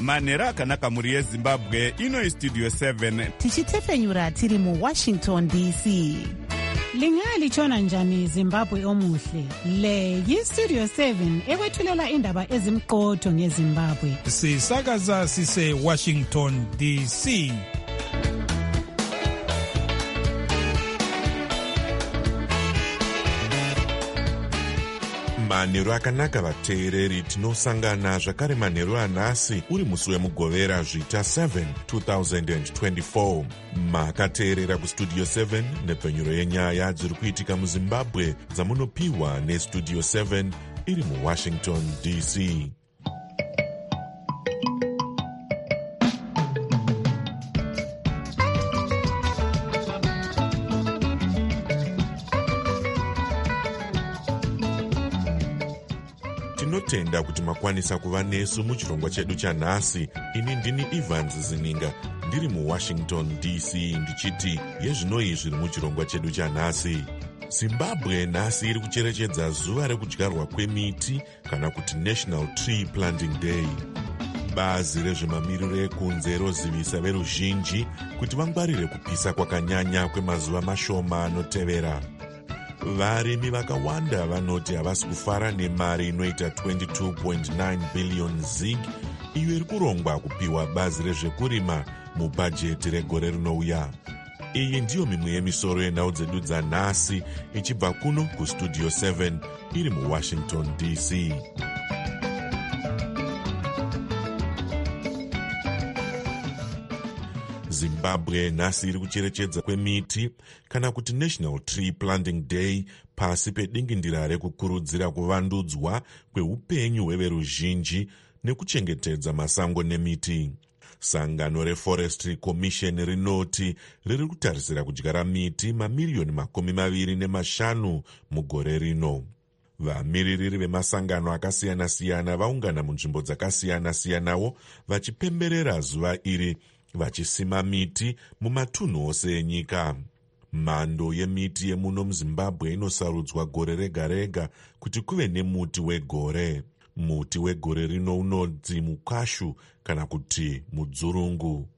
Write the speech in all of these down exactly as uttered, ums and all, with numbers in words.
manheru akanaka mhuri yezimbabwe. Ino Studio seven tichitefenyura tiri mu Washington D C. Lingalitshona njani Zimbabwe omuhle? Le yi-Studio seven ekwethulela indaba ezimqotho ngeZimbabwe. Sisakaza sise Washington D C. Manheru akanaka vateereri, tinosangana zvakare manheru anhasi uri musi wemugovera zvita seven twenty twenty-four. Makateerera kustudio seven nepfenyuro yenyaya dziri kuitika muZimbabwe dzamunopiwa nestudio seven iri muWashington D C. Tinotenda kuti makwanisa kuva nesu muchirongwa chedu chanhasi. Ini ndini Evans Zininga ndiri muWashington D C ndichiti yezvinoi zviri muchirongwa chedu chanhasi. Zimbabwe nhasi iri kucherechedza zuva rekudyarwa kwemiti kana kuti National Tree Planting Day. Bazi rezvemamiriro ekunze rozivisa veruzhinji kuti vangwarire kupisa kwakanyanya kwemazuva mashoma anotevera. Varimi vakawanda vanoti havasi kufara nemari inoita twenty-two point nine billion zig iyo iri kurongwa kupiwa bazi rezvekurima mubhajeti regore rinouya. Iyi ndiyo mimwe yemisoro yenhau dzedu dzanhasi ichibva kuno kustudio seven iri muWashington D C. Zimbabwe nhasi iri kucherechedza kwemiti kana kuti National Tree Planting Day pasi pedingindira rekukurudzira kuvandudzwa kweupenyu hweveruzhinji nekuchengetedza masango nemiti. Sangano reForestry Commission rinoti riri kutarisira kudyara miti mamiriyoni makumi maviri nemashanu mugore rino. Vamiririri vemasangano akasiyana-siyana vaungana munzvimbo dzakasiyana-siyanawo vachipemberera zuva iri vachisima miti mumatunhu ose enyika. Mhando yemiti yemuno muZimbabwe inosarudzwa gore rega rega kuti kuve nemuti wegore. Muti wegore rino unodzi mukashu kana kuti mudzurungu,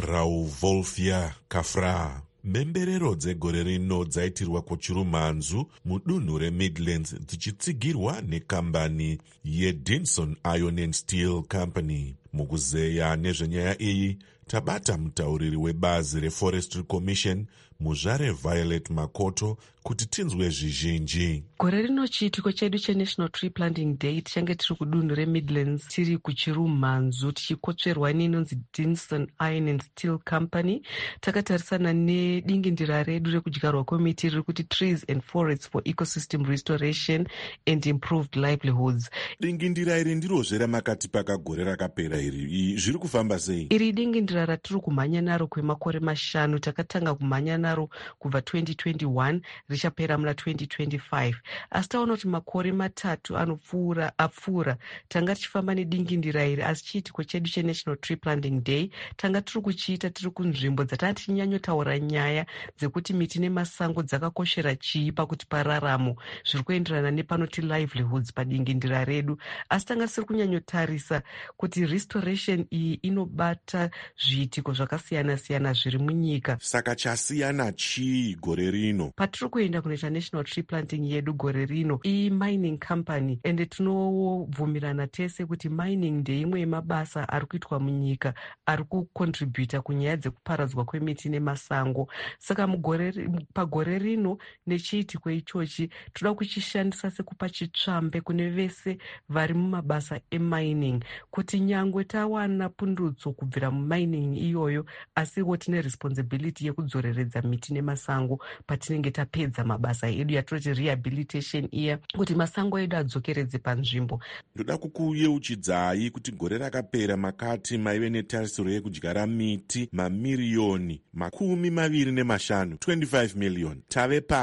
Rauvolfia cafra. Mhemberero dzegore rino dzaitirwa kuchirumanzu mudunhu reMidlands dzichitsigirwa nekambani yeDinson Iron and Steel Company. Mukuzeya nezvenyaya iyi tabata mutauriri webazi reForestry Commission muzvare Violet Makoto kuti tinzwe zvizhinji. Gore rino chiitiko chedu cheNational Tree Planting Day tichange tiri kudunhu reMidlands tiri kuchirumhanzu tichikotsverwa ninonzi Dinson Iron and Steel Company. Takatarisana nedingindira redu rekudyarwa kwemiti riri kuti Trees and Forests for Ecosystem Restoration and Improved Livelihoods. Dingindira iri ndirozve ramakati pakagore rakapera iri zviri kufamba sei? Iri dingindira ratiri kumhanya naro kwemakore mashanu. Takatanga kumhanya naro kubva twenty twenty-one richapera muna twenty twenty-five. Asi taona kuti makore matatu anopfuura apfuura tanga tichifamba nedingindira iri, asi chiitiko chedu cheNational Tree Planting Day tanga tiri kuchiita tiri kunzvimbo dzatanga tichinyanyotaura nyaya dzekuti miti nemasango dzakakoshera chii pakuti pararamo zviri kuenderana nepanoti livelihoods padingindira redu. Asi tanga tisiri kunyanyotarisa kuti restoration iyi inobata zviitiko zvakasiyana-siyana zviri munyika. Saka chasiyana chii gore rino? Patiri kuenda kunoita National Tree Planting yedu gore rino i-mining company, ende tinobvumirana tese kuti mining ndeimwe yemabasa ari kuitwa munyika ari kucontributa kunyaya dzekuparadzwa kwemiti nemasango. Saka mugore pagore rino nechiitiko ichochi toda kuchishandisa sekupa chitsvambe kune vese vari mumabasa emining kuti nyangwe tawana pundutso kubvira mumining iyoyo asiwo tine responsibility yekudzoreredza miti nemasango patinenge tapedza mabasa edu yatinoti rehabilitation iya kuti masango edu adzokeredze panzvimbo. Ndoda kukuyeuchidzai kuti gore rakapera makati maive netarisiro yekudyara miti mamiriyoni makumi maviri nemashanu twenty-five million. Tave papi?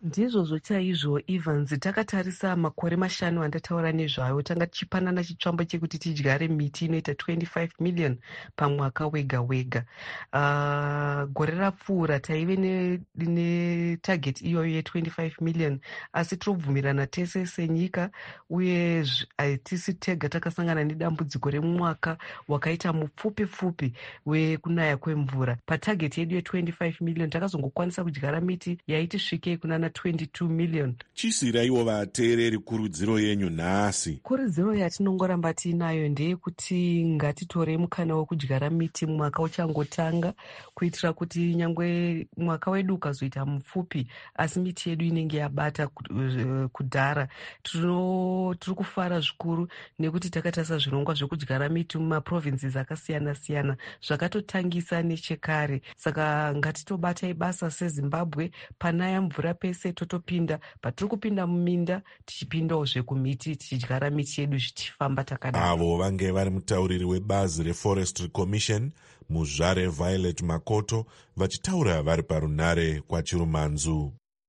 Ndizvozvo chaizvo Evans, takatarisa makore mashanu andataura nezvayo, tanga tichipanana chitsvambo chekuti tidyare miti inoita twenty-five million pamwaka wega wega. Uh, gore rapfuura taive netarget ne iyoyo ye twenty-five million, asi tobvumirana tese senyika, uye hatisi tega takasangana nedambudziko remwaka wakaita mupfupi pfupi wekunaya kwemvura. Patarget yedu ye twenty-five million takazongokwanisa kudyara miti yaiti svikei kunana twenty-two million. Chisiraiwo vateereri kurudziro yenyu nhasi. Kurudziro yatinongoramba tiinayo ndeyekuti ngatitorei mukana wekudyara miti mwaka uchangotanga, kuitira kuti nyangwe mwaka wedu ukazoita mupfupi asi miti yedu inenge yabata kudhara. Tiri kufara zvikuru nekuti takatarisa zvirongwa zvekudyara miti mumaprovinces akasiyana siyana zvakatotangisa nechekare. Saka ngatitobatai basa seZimbabwe, panaya mvura pese totopinda, patiri kupinda muminda tichipindawo zvekumiti tichidyara miti yedu zvichifamba takadaro. Avo vange vari mutauriri webazi reForestry Commission muzvare Violet Makoto vachitaura vari parunare kwaChirumanzu.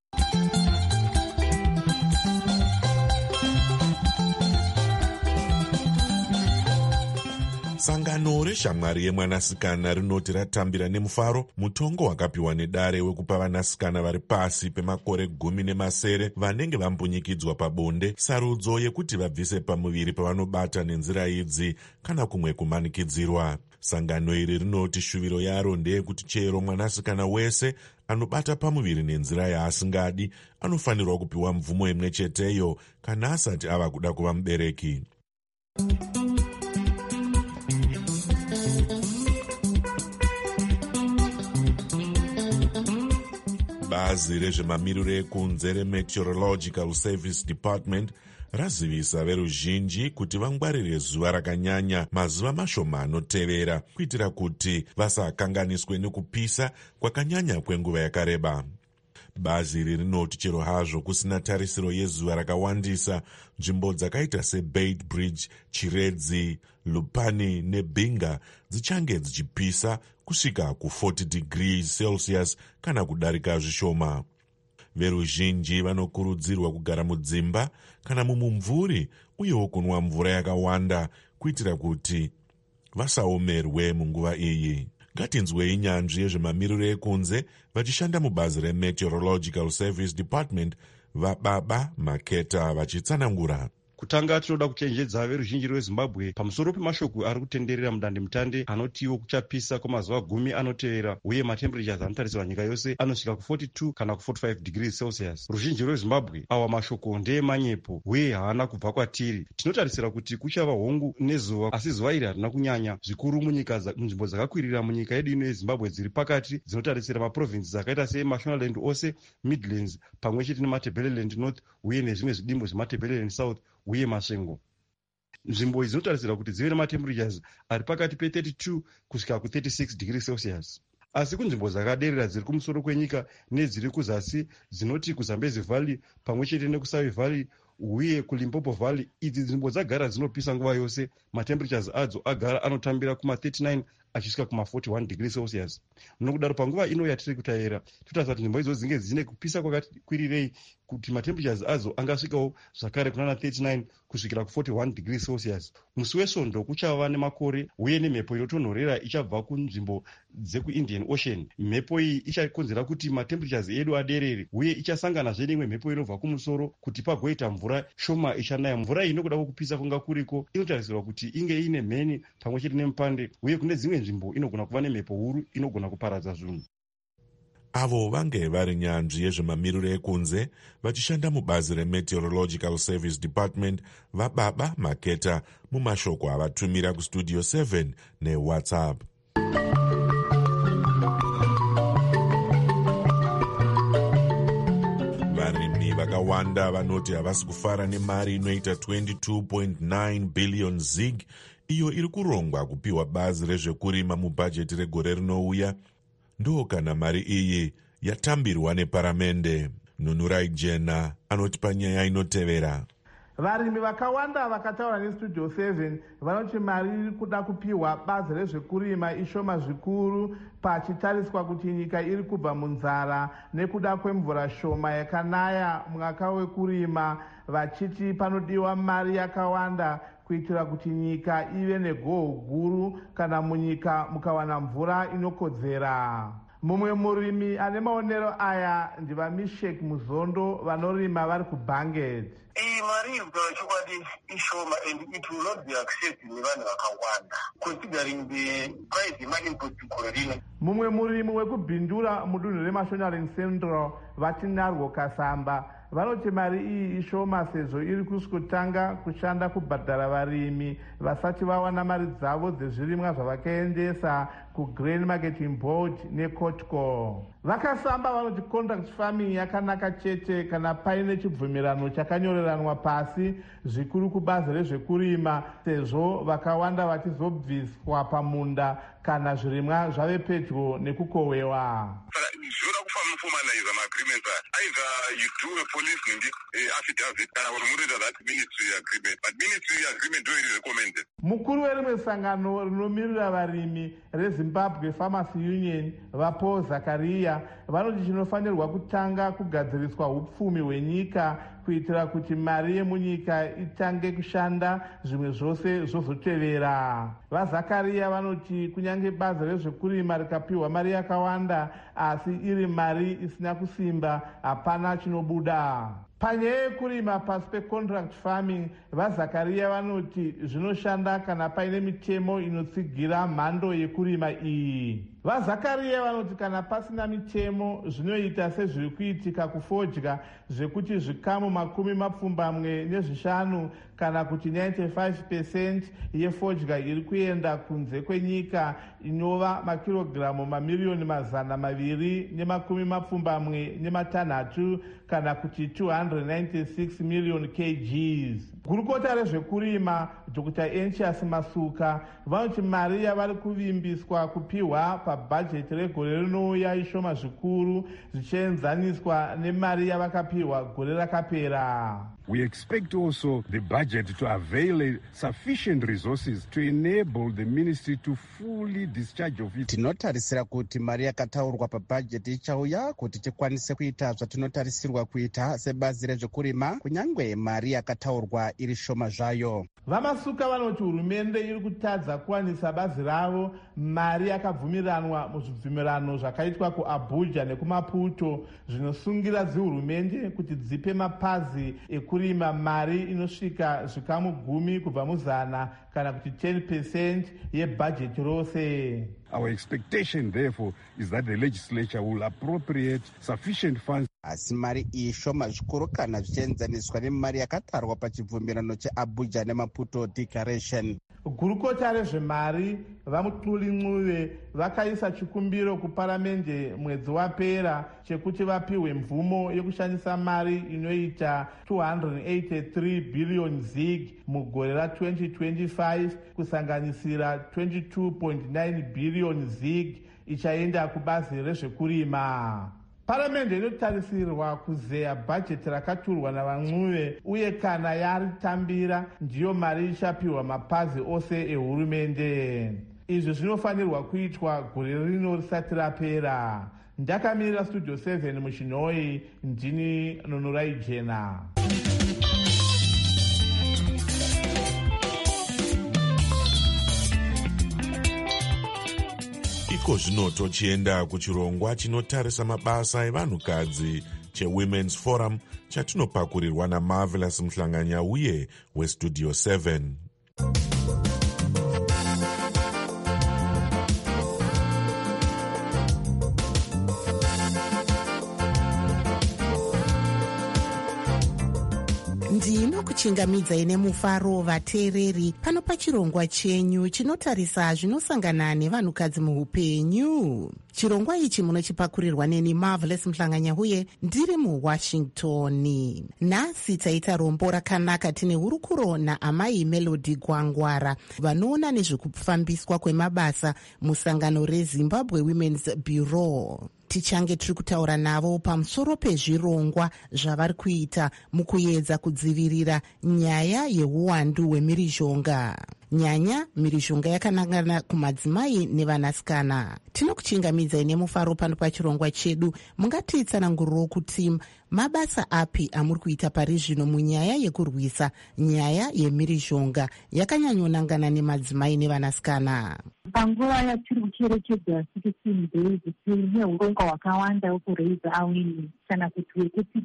Sangano reshamwari yemwanasikana rinoti ratambira nemufaro mutongo wakapiwa nedare wekupa vanasikana vari pasi pemakore gumi nemasere vanenge vambunyikidzwa pabonde sarudzo yekuti vabvise pamuviri pavanobata nenzira idzi kana kumwe kumanikidzirwa. Sangano iri rinoti shuviro yaro ndeyekuti chero mwanasikana wese anobata pamuviri nenzira yaasingadi anofanirwa kupiwa mvumo imwe cheteyo kana asati ava kuda kuva mubereki. Bazi rezvemamiriro ekunze reMeteorological Service Department razivisa veruzhinji kuti vangwarire zuva rakanyanya mazuva mashoma anotevera kuitira kuti vasakanganiswe nekupisa kwakanyanya kwenguva yakareba. Bazi iri rinoti chero hazvo kusina tarisiro yezuva rakawandisa, nzvimbo dzakaita seBeitbridge, Chiredzi, Lupani neBinga dzichange dzichipisa kusvika ku40 degrees Celsius kana kudarika zvishoma. Veruzhinji vanokurudzirwa kugara mudzimba kana mumumvuri uyewo kunwa mvura yakawanda kuitira kuti vasaomerwe munguva iyi. Ngatinzwei nyanzvi yezvemamiriro ekunze vachishanda mubazi reMeteorological Service Department vaBaba Maketa vachitsanangura. Kutanga tinoda kuchenjedza veruzhinji rweZimbabwe pamusoro pemashoko ari kutenderera mudandemutande anotiwo kuchapisa kwamazuva gumi anotevera uye matemperatures anotarisirwa nyika yose anosvika ku42 kana ku45 degrees Celsius. Ruzhinji rweZimbabwe awa mashoko ndeemanyepo uye haana kubva kwatiri. Tinotarisira kuti kuchava hongu nezuva, asi zuva iri harina kunyanya zvikuru munyika munzvimbo dzakakwirira munyika yedu ino yeZimbabwe dziri pakati dzinotarisira maprovinces akaita seMashonaland ose, Midlands pamwe chete neMatabeleland North uye nezvimwe zvidimbo zveMatabeleland South uye Masvingo. Nzvimbo idzi dzinotarisira kuti dzive nematemperatures ari pakati pe32 kusvika ku36 degrees Celsius. Asi kunzvimbo dzakaderera dziri kumusoro kwenyika nedziri kuzasi dzinoti kuZambezi Valley pamwe chete nekuSavi Valley uye kuLimpopo Valley, idzi nzvimbo dzagara dzinopisa nguva yose. Matemperatures adzo agara anotambira kuma39 achisvika kuma41 degrees Celsius. Nokudaro panguva ino yatiri kutaira totarisa kuti nzvimbo idzodzo dzinge dzine kupisa kwakakwirirei kuti matemperatures adzo angasvikawo zvakare kunana thirty-nine kusvikira ku41 degrees Celsius. Musi wesvondo kuchava nemakore uye nemhepo inotonhorera ichabva kunzvimbo dzekuIndian Ocean. Mhepo iyi ichakonzera kuti matemperatures edu aderere uye ichasanganazve neimwe mhepo inobva kumusoro kuti pagoita mvura shoma ichanaya. Mvura iyi nokuda kwokupisa kwanga kuriko inotarisirwa kuti inge ine mheni pamwe chete nemupande uye kune dzimwe nzvimbo inogona kuva nemhepo huru inogona kuparadza zvinhu. Avo vange vari nyanzvi yezvemamiriro ekunze vachishanda mubazi reMeteorological Service Department vaBaba Maketa mumashoko avatumira kustudio seven neWhatsApp. Varimi vakawanda vanoti havasi kufara nemari inoita twenty-two point nine billion zig iyo iri kurongwa kupiwa bazi rezvekurima mubhajeti regore rinouya. Ndo kana mari iyi yatambirwa neparamende. Nunurai Jena anoti panyaya inotevera. Varimi vakawanda vakataura nestudio seven vanoti mari iri kuda kupiwa bazi rezvekurima ishoma zvikuru pachitariswa kuti nyika iri kubva munzara nekuda kwemvura shoma yakanaya mwaka wekurima, vachiti panodiwa mari yakawanda kuitira kuti nyika ive negoho guru kana munyika mukawana mvura inokodzera. Mumwe murimi ane maonero aya ndivaMishek Muzondo vanorima vari kuBanget. Iyi mari chokwadi ishoma and it will not be accepted nevanhu vakawanda considering the price yemainput kuGorerino. Mumwe murimi wekubhindura mudunhu reMashonaland Central vatinarwo Kasamba vanoti mari iyi ishoma sezvo iri kusukutanga kushanda kubhadhara varimi vasati vawana mari dzavo dzezvirimwa zvavakaendesa kuGrain Marketing Board neCotco. Vakasamba vanoti contract farming yakanaka chete kana paine chibvumirano chakanyoreranwa pasi zvikuru kubazi rezvekurima, sezvo vakawanda vachizobviswa pamunda kana zvirimwa zvave pedyo nekukohwewa. Zvoda kufamba formalize agreements. Either you do a police uh, affidavit or monitor that ministry agreement, but ministry agreement don't really recommend it. Mukuru werimwe sangano rinomirira varimi reZimbabwe Farmers Union vaPaul Zakaria vanoti chinofanirwa kutanga kugadziriswa upfumi hwenyika kuitira kuti mari yemunyika itange kushanda zvimwe zvose zvozotevera. VaZakaria vanoti kunyange bazi rezvekurima rikapiwa mari yakawanda asi iri mari isina kusimba hapana chinobuda. Panyaya yekurima pasi pecontract farming, vaZakaria vanoti zvinoshanda kana paine mitemo inotsigira mhando yekurima iyi. VaZakaria vanoti kana pasina mitemo zvinoita sezviri kuitika kufodya zvekuti zvikamu makumi mapfumbamwe nezvishanu kana kuti ninety-five percent yefodya iri kuenda kunze kwenyika inova makirogiramu mamiriyoni mazana maviri nemakumi mapfumbamwe nematanhatu kana kuti two hundred ninety-six million kgs. Gurukota rezvekurima Doctor Enchias Masuka vanoti mari yavari kuvimbiswa kupiwa pabhajeti regore rinouya ishoma zvikuru zvichienzaniswa nemari yavakapiwa gore rakapera. We expect also the budget to avail sufficient resources to enable the ministry to fully discharge of it. Tinotarisira kuti mari yakataurwa pabhajeti ichauya kuti tikwanise kuita zvatinotarisirwa kuita sebazi rezvekurima kunyangwe mari yakataurwa iri shoma zvayo. VaMasuka vanoti hurumende iri kutadza kuwanisa bazi ravo mari yakabvumiranwa muzvibvumirano zvakaitwa kuAbuja nekuMaputo zvinosungira dzihurumende kuti dzipe mapazi ekurima mari inosvika zvikamu gumi kubva muzana kana kuti ten percent yebhajeti rose. Our expectation therefore is that the legislature will appropriate sufficient funds. Asi mari iyi shoma zvikuru kana zvichienzaniswa nemari yakatarwa pachibvumirano cheAbuja neMaputo Declaration. Gurukota rezvemari vaMutuli Ncube vakaisa chikumbiro kuparamende mwedzi wapera chekuti vapiwe mvumo yekushandisa mari inoita two hundred eighty-three billion zig mugore ra-twenty twenty-five kusanganisira twenty-two point nine billion zig ichaenda kubazi rezvekurima. Paramende inotarisirwa kuzeya bhajeti rakaturwa navaNcube uye kana yaritambira ndiyo mari ichapiwa mapazi ose ehurumende. Izvi zvinofanirwa kuitwa gore rino risati rapera. Ndakamirira Studio seven muChinoi, ndini Nonorai Jena. Iko zvino tochienda kuchirongwa chinotarisa mabasa evanhukadzi cheWomen's Forum chatinopakurirwa naMarvelous Mhlanganyauye weStudio seven. ndinokuchingamidzai nemufaro vateereri pano pachirongwa chenyu chinotarisa zvinosangana nevanhukadzi muupenyu. Chirongwa ichi munochipakurirwa neni Marvelous Mhlanganyauye ndiri muWashington. Nhasi taita rombo rakanaka tine hurukuro naamai Melody Gwangwara vanoona nezvekufambiswa kwemabasa musangano reZimbabwe Women's Bureau. tichange tiri kutaura navo pamusoro pezvirongwa zvavari kuita mukuedza kudzivirira nyaya yeuwandu hwemhirizhonga. Nyanya mhirizhonga yakanangana kumadzimai nevanasikana. Tinokuchingamidzai nemufaro pano pachirongwa chedu. Mungatitsananguriro kuti mabasa api amuri kuita pari zvino munyaya yekurwisa nyaya yemhirizhonga yakanyanyonangana nemadzimai nevanasikana. Panguva yatiri kucherechedza sixteen days tine urongwa hwakawanda wekureisa awareness kana kuti wekuti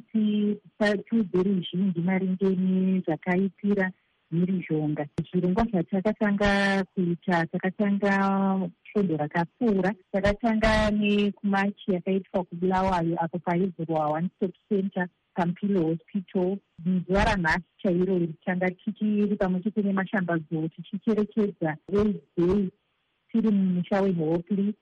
tiudze ruzhinji maringe nezvakaitira mhirizhonga. Zvirongwa zvatakatanga kuita, takatanga svondo rakapfuura, takatanga nekumachi yakaitwa kuBulawayo apo paivhurwa one stop center Pampilo Hospital. Zuva ranhasi chairo tanga tichiri pamwe chete nemashambadzo tichicherechedza AIDS Day tiri mumusha weHopli.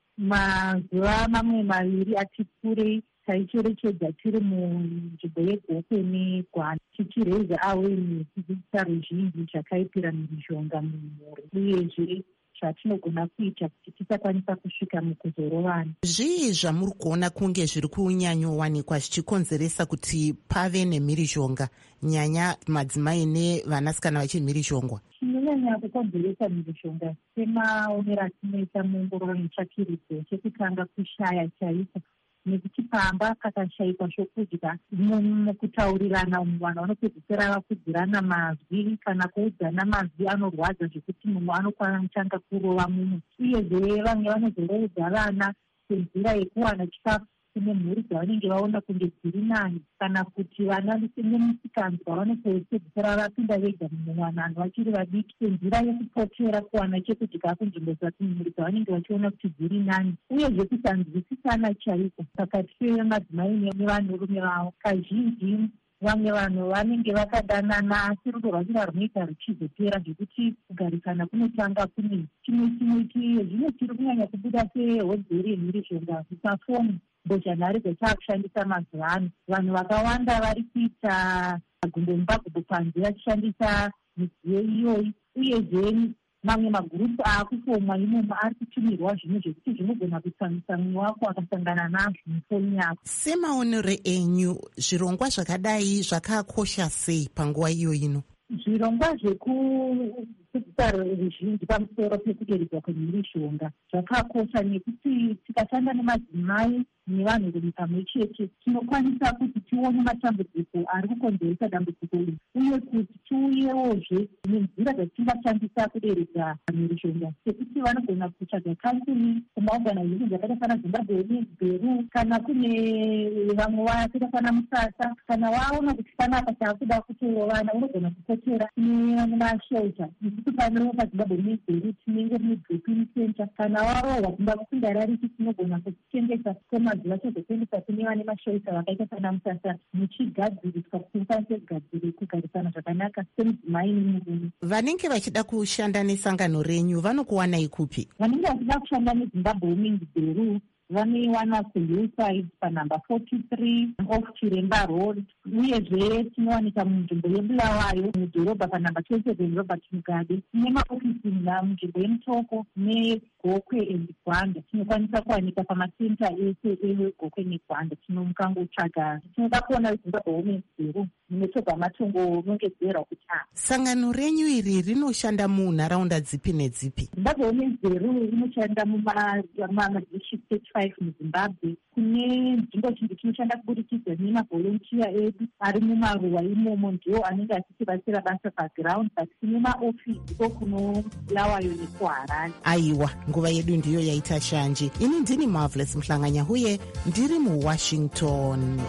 Mazuva mamwe maviri ati kurei taicherechedza tiri munzvimbo yeGokwe neGwanda tichireisa awareness kudzidzisa ruzhinji zvakaipira mhirizhonga mumhuri uyezve zvatinogona kuita kuti tisakwanisa kusvika mukuzorovana. Zvii zvamuri kuona kunge zviri kunyanyowanikwa zvichikonzeresa kuti pave nemhirizhonga, nyanya madzimai nevanasikana vachimhirizhongwa? Chinonyanya kukonzeresa mhirizhonga semaonero atinoita muongororo netsvakirudzo chekutanga kushaya chaiko, nekuti pamba kakashayikwa zvokudya mukutaurirana umwe vanhu vanopedzisira vakudzirana mazwi kana kuudzana mazwi anorwadza zvekuti mumwe anokwanisa kurova mumwe. Uyezve vamwe vanozorodza vana senzira yekuwana chikafu kune mhuri dzavanenge vaona kunge dziri nani, kana kuti vana nemusikanzwa vanopedzisira vapinda vega mumwanano vachiri vadiki senzira yekupotera kuwana chekudya kunzvimbo dzamhuri dzavanenge vachiona kuti dziri nani. Uyezve kusanzwisisana chaiko pakati pemadzimai nevanhurume vavo. Kazhinji vamwe vanhu vanenge vakadanana asi rudo rwachira runoita ruchizopera zvekuti kugarisana kunotanga kune chimwe chimwe zvino chiri kunyanya kubuda sehodzeri yemhirizhonga zvisafoni mbozhanhare dzataakushandisa mazuva ano. Vanhu vakawanda vari kuita magumbomubagumbo panze vachishandisa midziyo iyoyi, uyezve mamwe magurupu aakufomwa imomo ari kutumirwa zvinhu zvekuti zvinogona kutsamisa mumwe wako akasangana nazvo mufoni yako. Semaonero enyu, zvirongwa zvakadai zvakakosha sei panguva iyo ino? Zvirongwa zvekudzidzisa ruzhinji pamusoro pekuderedzwa kwemhirizhonga zvakakosha nekuti tikashanda nemadzimai nevanhurume pamwe chete tinokwanisa kuti tione matambudziko ari kukonzeresa dambudziko iri, uye kuti tiuyewozve nenzira dzatingashandisa kuderedza mhirizhonga, sekuti vanogona kutsvaga counseling kumaorganization dzakaita sana Zimbabwe Women's Bureau, kana kune vamwe vakaita sana Musasa, kana waona kuti panapa taakuda kutorovana unogona kukotera nemashelter. Isusu pano paZimbabwe Women's Bureau tinenge mune drop-in center, kana warohwa kumba kupinda rariki tinogona kuchengeta kwemazuva chozotengesa kune vane mashelter vakaita sana Musasa muchigadziriswa kuti mukwanise kugadzire kugarisana zvakanaka semudzimai nemurume. Vanenge vachida kushanda nesangano renyu vanokuwanai kupi? Vanenge vachida kushanda neZimbabwe Women's Bureau vanoiwana kuhillside panhamba forty-three off Chiremba Road, uyezve tinowanika munzvimbo yeBulawayo mudhorobha panhamba twenty-seven Robert Mugabe. Tine maofisi munzvimbo yeMutoko neGokwe neGwanda. Tinokwanisa kuwanika pamasenta ese eGokwe neGwanda. Tinomukangotsvaga tinoda kuona Zimbabwe Women's Bureau munotobva matongo nongedzerwa kuti a sangano renyu iri rinoshanda munharaunda dzipi nedzipi? Zimbabwe Women's Bureau inoshanda mumadistrict thirty-five muZimbabwe. Kune nzvimbo zhinji tinoshanda kuburikidza nemavolontiya edu ari mumaruwa imomo, ndiwo anenge achitibatsira basa paground, but tine maofisi ko kuno Bulawayo nekuHarare. Aiwa, nguva yedu ndiyo yaita shanje. Ini ndini Marvelous Mhlanganya huye ndiri muWashington.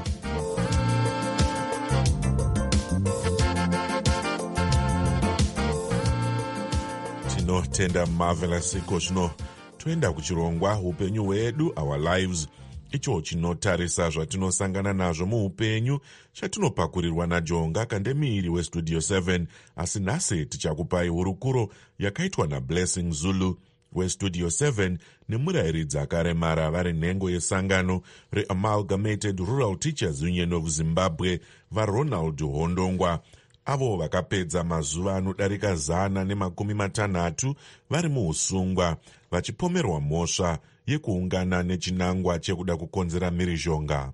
Tinotenda Marvelous. Iko zvino toenda kuchirongwa upenyu hwedu, our lives, icho chinotarisa zvatinosangana nazvo muupenyu chatinopakurirwa naJonga Kandemiri weStudio seven. Asi nhasi tichakupai hurukuro yakaitwa naBlessing Zulu weStudio seven nemurayiridzi akaremara vari nhengo yesangano reAmalgamated Rural Teachers Union of Zimbabwe vaRonald Hondongwa, avo vakapedza mazuva anodarika zana nemakumi matanhatu vari muusungwa vachipomerwa mhosva yekuungana nechinangwa chekuda kukonzera mhirizhonga.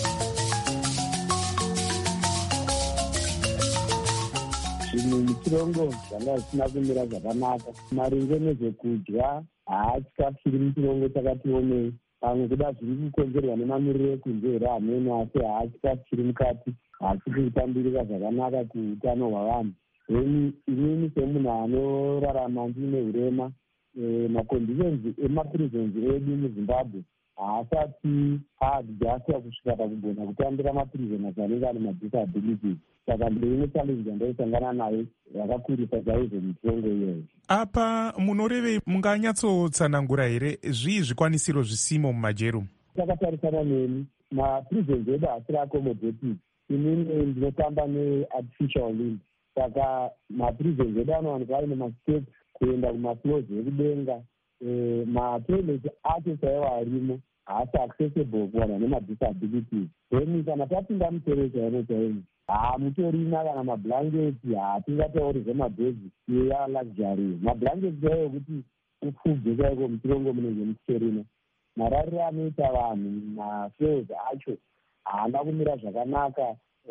Zvinhu muchirongo zvanga zvisina kumira zvakanaka. Maringe nezvekudya, haa chikafu chiri muchirongo chakati onei. Pamwe kuda zviri kukonzerwa nemamiriro ekunze here hamene, asi haa chikafu chiri mukati hachisi kutambirika zvakanaka kuutano hwavanhu. Then inini semunhu anorarama ndine urema, maconditions emaprisons edu muZimbabwe haasati aadjasta kusvika pakugona kutambira maprisoners anenge ane madisabilities. Saka ndeimwe challenge yandaisangana nayo yakakurisa chaizvo mitongo iyoyo. Apa munorevei, munganyatsotsanangura here zvii zvikwanisiro zvisimo mumajero? Takatarisana neni, maprisons edu haasiri accommodated. Inini ndinotamba neartificial limb. Saka maprisons edu anowanikwa aine masteps kuenda kumafloors ekudenga. Matoilet acho chaiwo arimo haasi accessible kuvanhu vane madisabilities. Then kana tapinda musoro chaino chaino, haa mutorina kana mablanketi, hatingatauri zvemabhedzi iya luxury. Mablanketi chaiwo ekuti upfubve chaiko muchirongo munenge muchitorina. Marariro anoita vanhu mafloors acho haana kumira zvakanaka.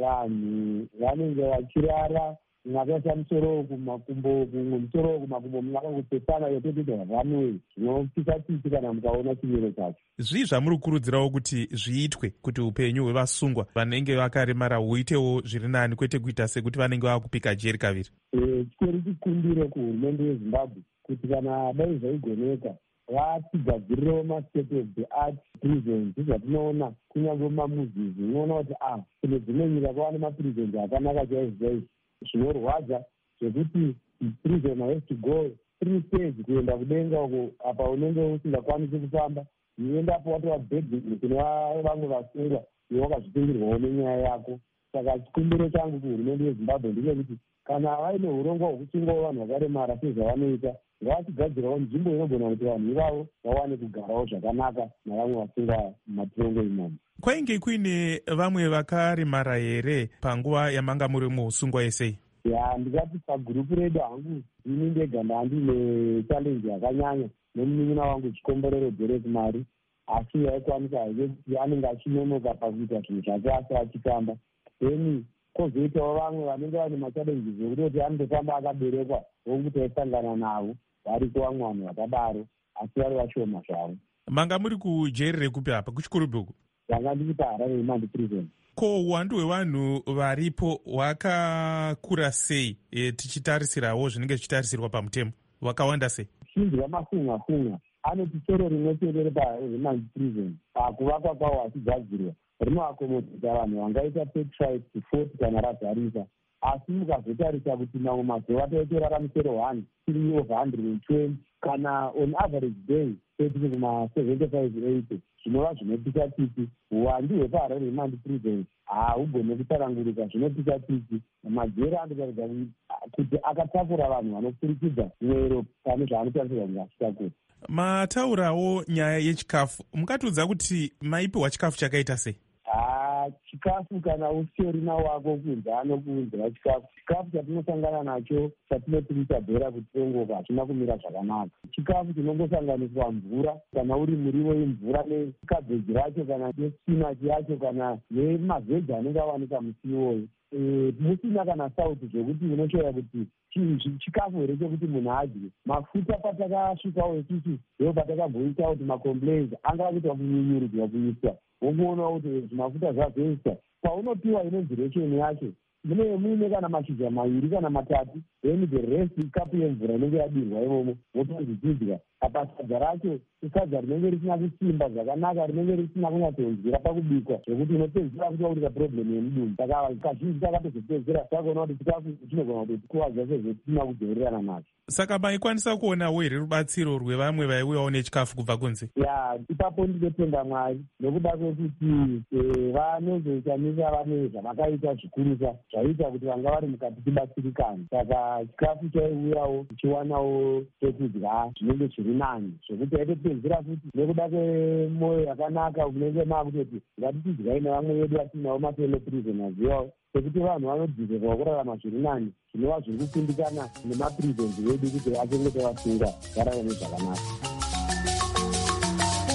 Vanhu vanenge vachirara mwakaita musoro kumakumbo, kumwe musoro kumakumbo mwakangopesana yototoita runway, zvinopisa-pisi kana mukaona chimiro chacho. Zvii zvamuri kukurudzirawo kuti zviitwe kuti upenyu hwevasungwa vanenge vakaremara huitewo zviri nani, kwete kuita sekuti vanenge vakupika jeri kaviri? Chitori chikumbiro kuhurumende yeZimbabwe kuti kana dai zvaigoneka vatigadzirirewo mastate of the art prisons zvatinoona kunyange mumamuzisi. Unoona kuti ah kune dzimwe nyika kwava nemaprisons akanaka chaizvo chaizvo. Zvinorwadza zvekuti prison has to go three stage kuenda kudenga uko, apa unenge usingakwanisi kufamba, uendapo watova bhedhi kune vamwe vasungwa, iwe wakazvipingirwawo nenyaya yako. Saka chikumbiro changu kuhurumende yeZimbabwe ndechekuti kana vaine urongwa hwekusungawo vanhu vakaremara sezvavanoita, ngavachigadzirawo nzvimbo inogona kuti vanhu ivavo vawane kugarawo zvakanaka navamwe vasungwa mumatirongo imomo. Kwainge kuine vamwe vakaremara here panguva yamanga muri muusungwa esei? Ya, ndikati pagurupu redu hangu ini ndega ndandine challenge yakanyanya nomunin'ina wangu chikomborero Derek Mari, asi yaikwanisa kuti anenge achinonoka pakuita zvinhu zvake asi achitamba. Then kwozoitawo vamwe vanenge vane machallenges ekuti kuti anondofamba akaberekwa vokuti aisangana navo, variko vamwe vanhu vakadaro, asi vari vashoma zvavo. Manga muri kujeri rekupi apa, kuchikurubi uku? Ndanga ndiri paHarare Remand Prison. Ko uwandu hwevanhu varipo hwakakura sei, e, tichitarisirawo zvinenge zvichitarisirwa pamutemo, wakawanda sei? Zhinji vamafunga funga anoti soro rimwe chete riri paRemand Prison pakuvakwa kwawo achigadzirwa rinoakomodheta vanhu vangaita thirty-five to forty kana radzarisa. Asi mukazotarisa kuti mamwe mazuva taitorara musoro one tiri over one hundred and twenty kana on average day tiri kuma seventy-five eighty, zvinova zvinopisa titi. Uwandu hwepaHarare Remand Prison hahugone kutsanangurika, zvinopisa titi. Majeri anotaridza kuti akatakura vanhu vanopfurikidza mwero pane zvaanotarisirwa kuti achitakura. Mataurawo nyaya yechikafu, mungatiudza kuti maipiwa chikafu chakaita sei? Ah, chikafu kana usitorina wako kunze anokuunzira chikafu. Chikafu chatinosangana nacho chatinotirisa bhera kutongoka hachina kumira zvakanaka. Chikafu chinongosanganiswa mvura, kana uri muriwo wemvura nekabheji racho kana nespinachi yacho kana nemavheji anenge awanika musi iwoyo. Musina kana sauti zvekuti unoshoya kuti chikafu here chekuti munhu adye. Mafuta patakasvikawo isusu ndo patakabhoita kuti macomplaints anga kuita kunyunyurudzwa kuiswa, wongoona kuti zvimafuta zvazoiswa paunopiwa inonzi ration yacho mune muine kana mashizha maviri kana matatu, then the rest ikapu yemvura inenge yadirwa imomo wotonzi dzidya. Apa sadza racho isadza rinenge risina kusimba zvakanaka, rinenge risina kunyatsonzira pakubikwa zvekuti unopedzera kuti wakuita problem yemudumbu. Saka kazhinji takatozopedzera takaona kuti chikafu chinogona kuti tikuvadza sezvetisina kudzorerana nacho. Saka maikwanisa kuonawo here rubatsiro rwevamwe vaiuyawo nechikafu kubva kunze? Ya, ipapo ndinotenda Mwari nekuda kwekuti vanozochamisa vane zvavakaita zvikurusa zvaita kuti vanga vari mukati tibatsirikane. Saka chikafu chaiuyawo tichiwanawo chekudya zvinenge zviri nani, zvekuti aitopedzera futi nekuda kwemwoyo yakanaka munenge makutoti ngatitidyai nevamwe vedu vatinawo mafellow prisoners iwawo, sekuti vanhu vanodzidzirwa kurarama zviri nani, zvinova zviri kukundikana nemaprisons vedu kuti vachengete vasunga vararame zvakanaka.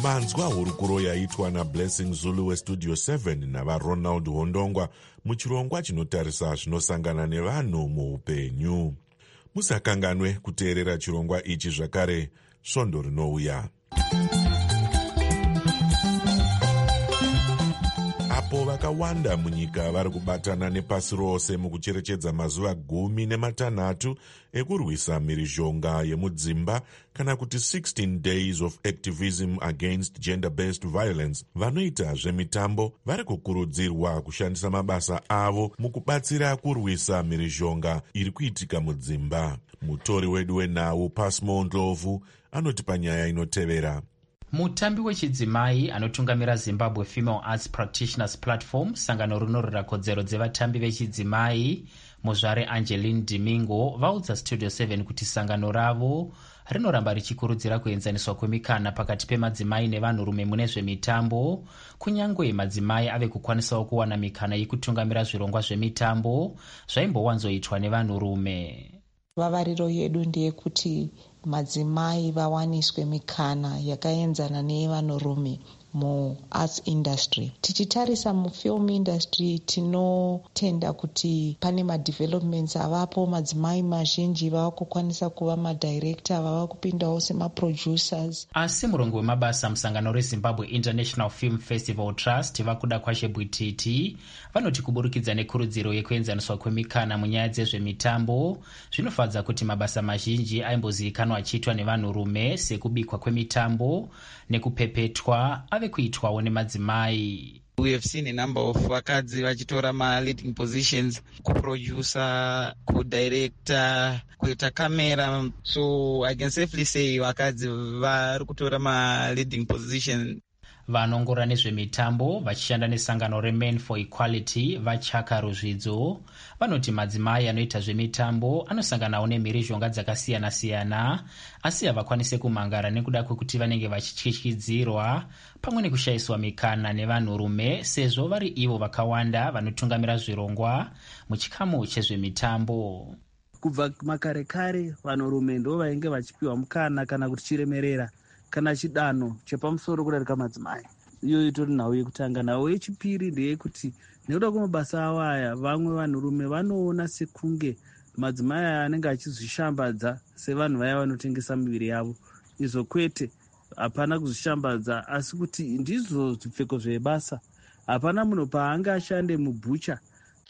manzwa hurukuro yaitwa nablessing zulu westudio seven navaronald hondongwa muchirongwa chinotarisa zvinosangana nevanhu muupenyu. Musakanganwe kuteerera chirongwa ichi zvakare svondo rinouya. Apo vakawanda munyika vari kubatana nepasi rose mukucherechedza mazuva gumi nematanhatu ekurwisa mhirizhonga yemudzimba kana kuti sixteen days of activism against gender-based violence, vanoita zvemitambo vari kukurudzirwa kushandisa mabasa avo mukubatsira kurwisa mhirizhonga iri kuitika mudzimba. Mutori wedu wenhau Pasmo Ndlovu anoti panyaya inotevera. Mutambi wechidzimai anotungamira Zimbabwe Female Arts Practitioners Platform, sangano rinorwira kodzero dzevatambi vechidzimai, muzvare Angeline Dimingo vaudza Studio seven kuti sangano ravo rinoramba richikurudzira kuenzaniswa kwemikana pakati pemadzimai nevanhurume mune zvemitambo, kunyangwe madzimai ave kukwanisawo kuwana mikana yekutungamira zvirongwa zvemitambo zvaimbowanzoitwa nevanhurume. Vavariro yedu ndeyekuti madzimai vawaniswe mikana yakaenzana nevanhurume muarts industry. Tichitarisa mufilm industry tinotenda kuti pane madevelopments avapo, madzimai mazhinji vava kukwanisa kuva madirector, vava kupindawo semaproducers. Asi murongo wemabasa musangano reZimbabwe International Film Festival Trust vakuda kwashe bwititi vanoti kuburikidza nekurudziro yekuenzaniswa kwemikana munyaya dzezvemitambo zvinofadza kuti mabasa mazhinji aimbozivikanwa achiitwa nevanhurume sekubikwa kwemitambo nekupepetwa ave kuitwawo nemadzimai. We have seen a number of vakadzi vachitora ma leading positions, kuproducer, kudirector, kuita camera. So I can safely say vakadzi vari kutora ma leading position. Vanongora nezvemitambo vachishanda nesangano reMen for Equality vachaka ruzvidzo vanoti madzimai anoita zvemitambo anosanganawo nemhirizhonga dzakasiyana-siyana asi havakwanise kumhangara nekuda kwekuti vanenge vachityityidzirwa pamwe nekushayiswa mikana nevanhurume sezvo vari ivo vakawanda vanotungamira zvirongwa muchikamu chezvemitambo. Kubva makare kare vanhurume ndo vainge vachipiwa mukana kana kuti chiremerera kana chidanho chepamusoro kudarika madzimai. Iyo itori nhau yekutanga. Nhau yechipiri ndeyekuti nekuda kwemabasa avo aya vamwe vanhurume vanoona sekunge madzimai aya anenge achizvishambadza sevanhu vaya vanotengesa miviri yavo. Izvo kwete, hapana kuzvishambadza asi kuti ndizvo zvipfeko zvebasa. Hapana munhu paanga ashande mubhucha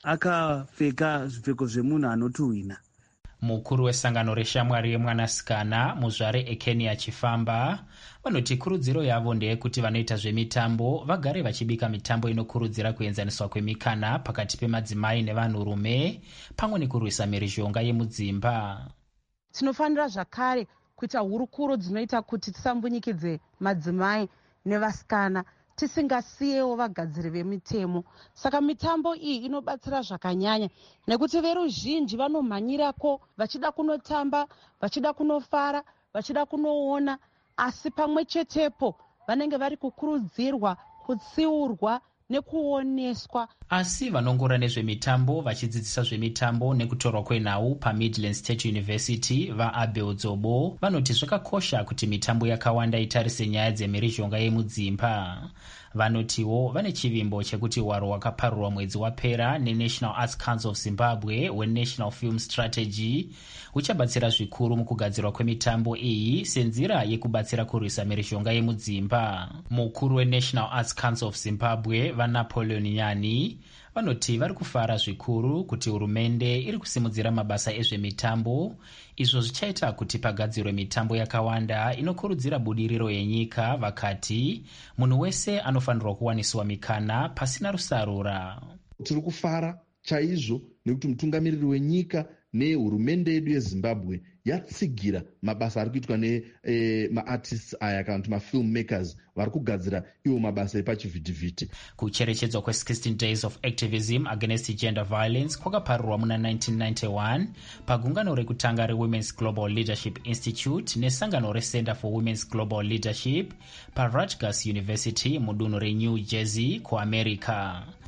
akapfeka zvipfeko zvemunhu anotuhwina. Mukuru wesangano reshamwari yemwanasikana muzvare Ekeni achifamba vanoti kurudziro yavo ndeyekuti vanoita zvemitambo vagare vachibika mitambo inokurudzira kuenzaniswa kwemikana pakati pemadzimai nevanhurume pamwe nekurwisa mhirizhonga yemudzimba. Tinofanira zvakare kuita hurukuro dzinoita kuti tisambunyikedze madzimai nevasikana tisingasiyewo vagadziri vemitemo. Saka mitambo iyi inobatsira zvakanyanya nekuti veruzhinji vanomhanyirako vachida kunotamba, vachida kunofara, vachida kunoona, asi pamwe chetepo vanenge vari kukurudzirwa kutsiurwa nekuoneswa. Asi vanongora nezvemitambo vachidzidzisa zvemitambo nekutorwa kwenhau paMidland State University vaAbel Dzobo vanoti zvakakosha kuti mitambo yakawanda itarise nyaya dzemhirizhonga yemudzimba. Vanotiwo vane chivimbo chekuti hwaro hwakaparurwa mwedzi wapera neNational Arts Council of Zimbabwe weNational Film Strategy uchabatsira zvikuru mukugadzirwa kwemitambo iyi senzira yekubatsira kurwisa mhirizhonga yemudzimba. Mukuru weNational Arts Council of Zimbabwe vaNapoleon Nyani vanoti vari kufara zvikuru kuti hurumende iri kusimudzira mabasa ezvemitambo, izvo zvichaita kuti pagadzirwe mitambo yakawanda inokurudzira budiriro yenyika. Vakati munhu wese anofanirwa kuwaniswa mikana pasina rusarura. Tiri kufara chaizvo nekuti mutungamiriri wenyika nehurumende yedu yeZimbabwe yatsigira mabasa ari kuitwa nemaartists eh, aya kana kuti mafilmmakers vari kugadzira iwo mabasa epachivhitivhiti. Kucherechedzwa kwe-sixteen days of activism against gender violence kwakaparurwa muna nineteen ninety-one pagungano rekutanga reWomen's Global Leadership Institute nesangano reCenter for Women's Global Leadership paRutgers University mudunhu reNew Jersey kuAmerica.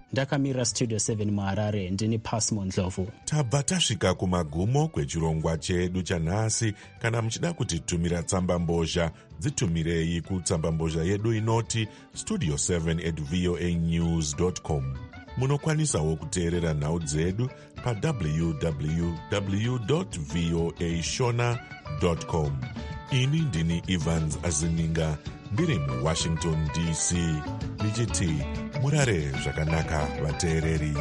ndakamira studio seven muharare ndini Pasmo Ndlovu. Tabva tasvika kumagumo kwechirongwa chedu chanhasi. Kana muchida kutitumira tsamba mbozha, dzitumirei kutsamba mbozha yedu inoti studio seven at voa news dot com. Munokwanisawo kuteerera nhau dzedu pa w w w dot voa shona dot com. Ini ndini Evans Azininga ndiri muWashington D C ndichiti murare zvakanaka vateereri.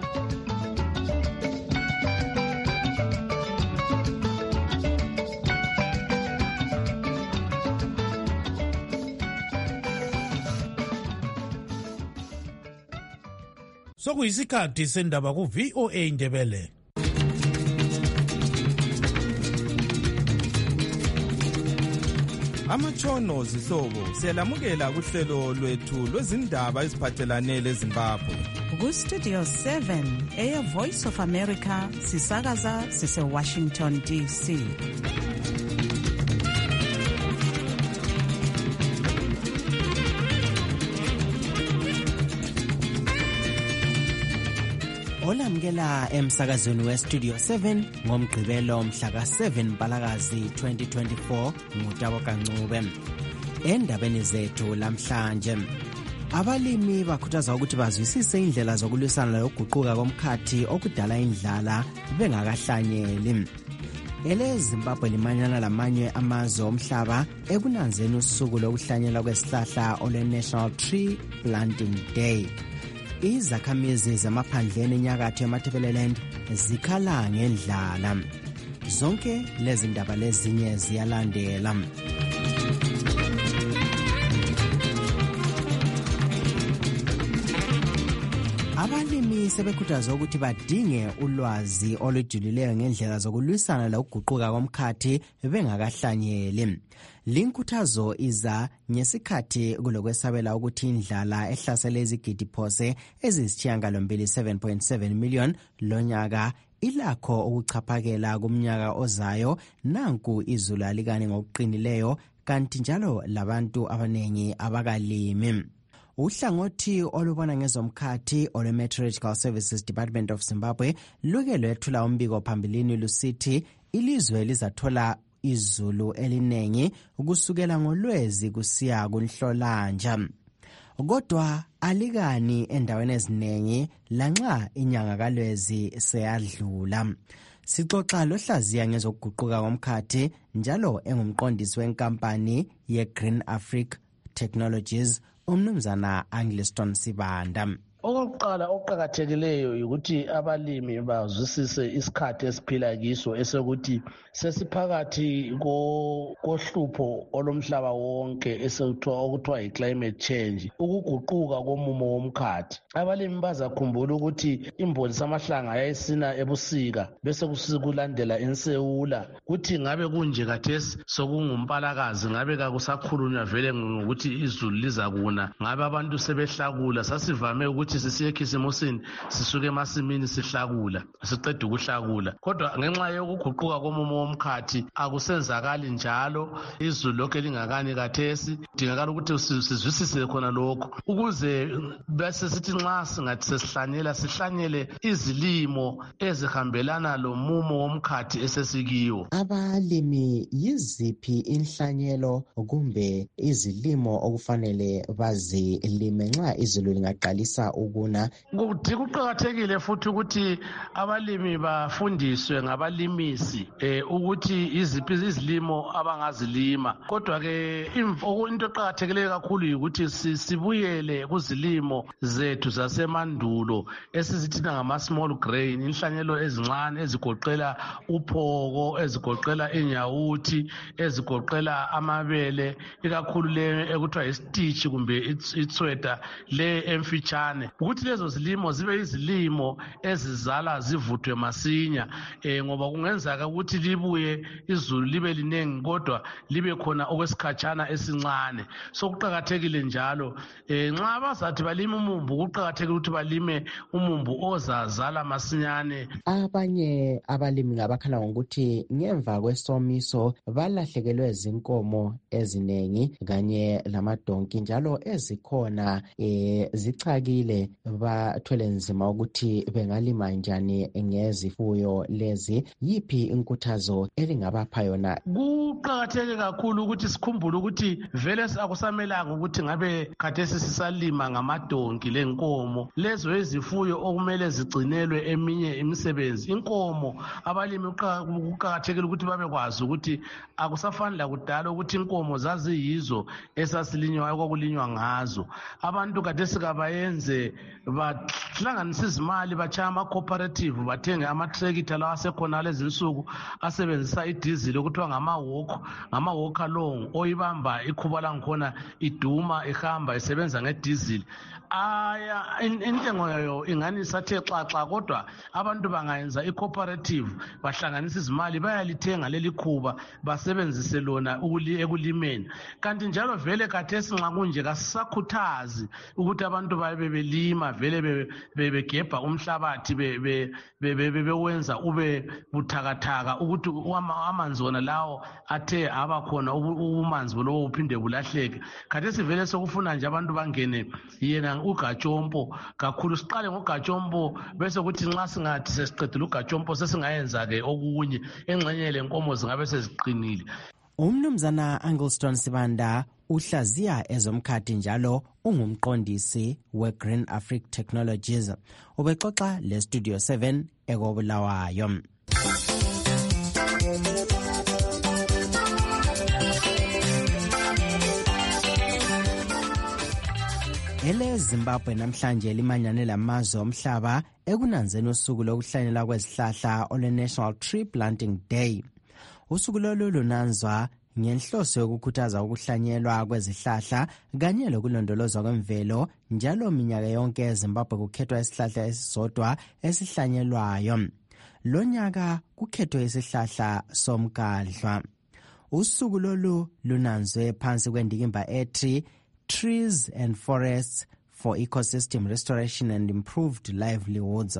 Sokuyisikhathi sendaba ku V O A Ndebele. Amatshono zihlobo siyalamukela kuhlelo lwethu lwezindaba eziphathelane leZimbabwe. Ku Studio seven eya Voice of America sisakaza sise Washington D C. Olamukela emsakazweni we Studio seven ngomgqibelo mhla ka seven Mpalakazi twenty twenty-four ngutabo kancube. Endabeni zethu lamhlanje, abalimi bakhuthaza ukuthi bazwisise indlela zokulwisana lokuguquka komkhathi okudala indlala bengakahlanyeli. Ele Zimbabwe limanyana lamanye amazwe omhlaba ekunanzeni usuku lokuhlanyela kwesihlahla ole National Tree Planting Day. Izakhamizi zamaphandleni enyakatho yeMatabeleland zikhala ngendlala. Zonke lezi ndaba lezinye ziyalandela. Abalimi sebekhuthaza ukuthi badinge ulwazi olujulileyo ngendlela zokulwisana lokuguquka komkhathi bengakahlanyeli. Linkuthazo iza ngesikhathi kulokwesabela ukuthi indlala ehlasele izigidi phose ezisishiyagalombili seven point seven million lonyaka ilakho ukuchaphakela kumnyaka ozayo. Nanku izulu alikane ngokuqinileyo kanti njalo labantu abanengi abakalimi. Uhlangothi olubona ngezomkhathi ole Meteorological Services Department of Zimbabwe luke lwethula umbiko phambilini lusithi ilizwe lizathola izulu elinengi kusukela ngoLwezi kusiya kuNhlolanja. Kodwa alikani endaweni eziningi lanxa inyanga kaLwezi seyadlula. Sixoxa lohlaziya ngezokuguquka komkhathi njalo engumqondisi wenkampani yeGreen Africa Technologies umnumzana Angliston Sibanda. Okokuqala okuqhakathekileyo ukuthi abalimi bazwisise isikhathi esiphila kiso esokuthi sesiphakathi kohlupho olomhlaba wonke esekuthiwa okuthiwa yi-climate change, ukuguquka komumo womkhathi. Abalimi bazakhumbula ukuthi imboni samahlanga yayisina ebusika bese kulandela insewula. Kuthi ngabe kunje khathesi sokungumpalakazi, ngabe kakusakhulunywa vele ngokuthi izulu lizakuna, ngabe abantu sebehlakula. Sasivame ukuthi sisiye ekhisimusini sisuke emasimini sihlakula siqeda ukuhlakula, kodwa ngenxa yokuguquka komumo womkhathi akusenzakali njalo. Izulu lokho lingakani khathesi, kudingakala ukuthi sizwisise khona lokho ukuze bese sithi nxa singathi sesihlanyela sihlanyele izilimo ezihambelana lomumo womkhathi esesikiwo. Abalimi yiziphi inhlanyelo kumbe izilimo okufanele bazilime nxa izulu lingaqalisa ukuna? Kuthi kuqhakathekile futhi ukuthi abalimi bafundiswe ngabalimisi eh ukuthi iziphi izilimo abangazilima. Kodwa ke into eqhakathekileyo kakhulu ukuthi sibuyele kuzilimo zethu zasemandulo esizithina ngama small grain, inhlanyelo ezincane ezigoqela uphoko, ezigoqela inyawuthi, ezigoqela amabele, ikakhulu le ekuthiwa istitch kumbe itsweta le emfitshane, ukuthi lezo zilimo zibe izilimo ezizala zivuthwe masinya eh ngoba kungenzeka ukuthi libuye izulu libe linengi kodwa libe khona okwesikhatshana esincane. So kuqhakathekile njalo eh nxa abazathi balima umumbu kuqhakathekile ukuthi balime umumbu ozazala masinyane. Abanye abalimi ngabakhala ngokuthi ngemva kwesomiso balahlekelwe izinkomo eziningi kanye lamadonki njalo ezikhona eh zichakile baze bathwele nzima ukuthi bengalima njani ngezifuyo lezi, yiphi inkuthazo elingabapha yona? Kuqakatheke kakhulu ukuthi sikhumbule ukuthi vele akusamelanga ukuthi ngabe khathesi sisalima ngamadonki lenkomo. Lezo ezifuyo okumele zigcinelwe eminye imisebenzi. Inkomo abalimi kuqakathekile ukuthi babekwazi ukuthi akusafani lakudala ukuthi inkomo zaziyizo esasilinywayo kwakulinywa ngazo. Abantu khathesi kabayenze bahlanganise izimali, bachaya ama-cooperative, bathenge ama-tractor lawa asekhona lezi nsuku asebenzisa idizili okuthiwa ngama-walk ngama-walk along, oyibamba ikhuba langikhona iduma ihamba isebenza ngedizili. Aya intengo yayo ingani sathe xaxa, kodwa abantu bangayenza i-cooperative, bahlanganisa izimali, bayalithenga leli khuba basebenzise lona ekulimeni. Kanti njalo vele khathesi nxa kunje kasisakhuthazi ukuthi abantu babe belima vele begebha umhlabathi bewenza ube buthakathaka ukuthi amanzi wona lawo athe aba khona umanzi lowo uphinde bulahleke. Khathesi vele sokufuna nje abantu bangene yena ugatshompo kakhulu. Siqale ngogatshompo bese kuthi nxa singathi sesiqedile ugatshompo sesingayenza-ke okunye engxenye lenkomo zingabe seziqinile. Umnumzana Angleston Sibanda uhlaziya ezomkhathi njalo ungumqondisi we-Green Africa Technologies. Ubexoxa le-Studio seven ekobulawayo. Ele Zimbabwe namhlanje limanyane lamazwe omhlaba ekunanzeni usuku lokuhlanyela kwezihlahla ole-National Tree Planting Day. Usuku lolu lunanzwa ngenhloso yokukhuthaza ukuhlanyelwa kwezihlahla kanye lokulondolozwa kwemvelo, njalo minyaka yonke eZimbabwe kukhethwa isihlahla esisodwa esihlanyelwayo. Lonyaka kukhethwe isihlahla somkadlwa. Usuku lolu lunanzwe phansi kwendikimba ethi Trees and Forests for Ecosystem Restoration and Improved Livelihoods.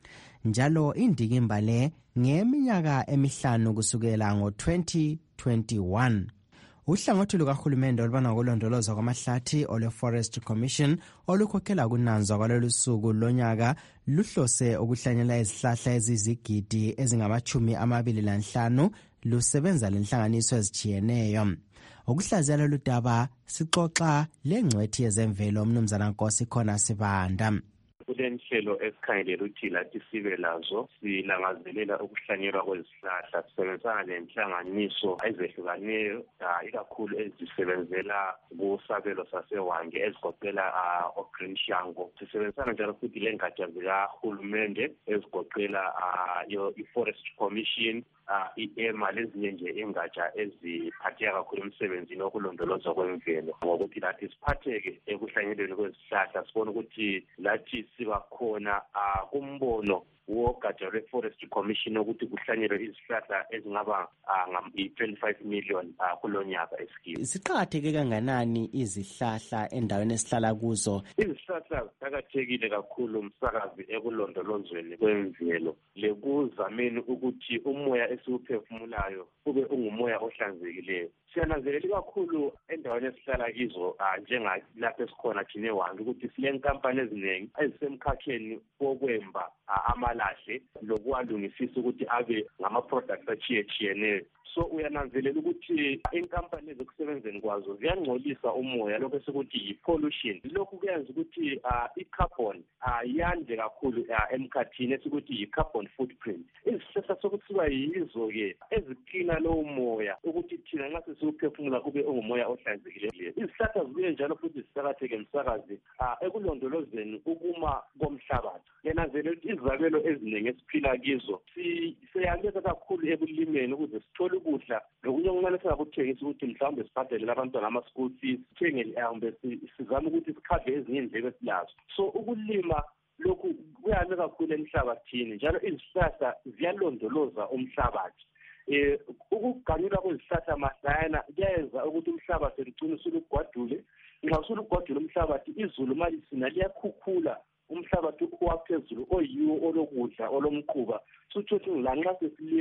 Njalo indikimba le ngeminyaka emihlanu kusukela ngo-twenty twenty-one. Uhlangothi lukahulumende olubana ngokulondolozwa kwamahlathi ole-Forest Commission olukhokhela kunanzwa kwalolu suku lonyaka luhlose ukuhlanyela izihlahla ezizigidi ezingamachumi amabili lanhlanu, lusebenza lenhlanganiso ezijiyeneyo. Ukuhlaziya lolu daba sixoxa lengcwethi yezemvelo umnumzana Nkosi khona Sibanda. Kulenhlelo esikhangelela ukuthi lathi sibe lazo, silangazelela ukuhlanyelwa kwezihlahla sisebenzisana lenhlanganiso ezehlukaneyo, ikakhulu ezisebenzela kusabelo saseWange ezigoqela o-Green Shango. Sisebenzisana njalo futhi lengatsha zikahulumende ezigoqela i-Forest Commission, i-EMA lezinye nje ingatsha eziphatheka kakhulu emsebenzini wokulondolozwa kwemvelo. Ngokuthi lathi siphatheke ekuhlanyelweni kwezihlahla, sibona ukuthi lathi siba khona kumbono wogatsha lwe-Forest Commission ukuthi kuhlanyelwe izihlahla ezingaba i-twenty-five million kulo nyaka esikiwe. Siqakatheke kanganani izihlahla endaweni esihlala kuzo? Izihlahla ziqakathekile kakhulu msakazi ekulondolozweni kwemvelo lekuzameni ukuthi umoya esiwuphefumulayo ube ungumoya ohlanzekileyo. Siyananzelela kakhulu endaweni esihlala kizo njengalapho esikhona thina eWange ukuthi silenkampani eziningi ezisemkhakheni wokwemba amalahle lokuwalungisisa ukuthi abe ngama-products atshiyetshiyeneyo. So uyananzelela ukuthi inkampani ezokusebenzeni kwazo ziyangcolisa umoya, lokho esikuthi yi-pollution. Lokhu kuyenza ukuthi i-carbon yande kakhulu emkhathini esikuthi yi-carbon footprint. Izihlahla sokuthiwa yizo-ke eziqina lowo moya ukuthi thina nxa sesiwuphefumula ube ungumoya ohlanzekileyo. Izihlahla zibuye njalo futhi zisakatheke msakazi ekulondolozeni ukuma komhlabathi. Yananzelela ukuthi izabelo eziningi esiphila kizo siyandeza kakhulu ekulimeni ukuze sithole ukudla lokunye okuncane singakuthengisa ukuthi mhlawumbe sibhadalele abantwana ama-school fees, sithenge mhlawumbe sizame ukuthi sikhave ezinye indleko esilazo. So ukulima lokhu kuyame kakhulu emhlabathini, njalo izihlahla ziyalondoloza umhlabathi. Eh ukuganyulwa kwezihlahla mahlayana kuyenza ukuthi umhlabathi ugcine usulugwadule. Nxa usulugwadule umhlabathi, izulu malisina liyakhukhula umhlabathi waphezulu oyiwo olokudla olomquba. Suthothi lanxa sesilima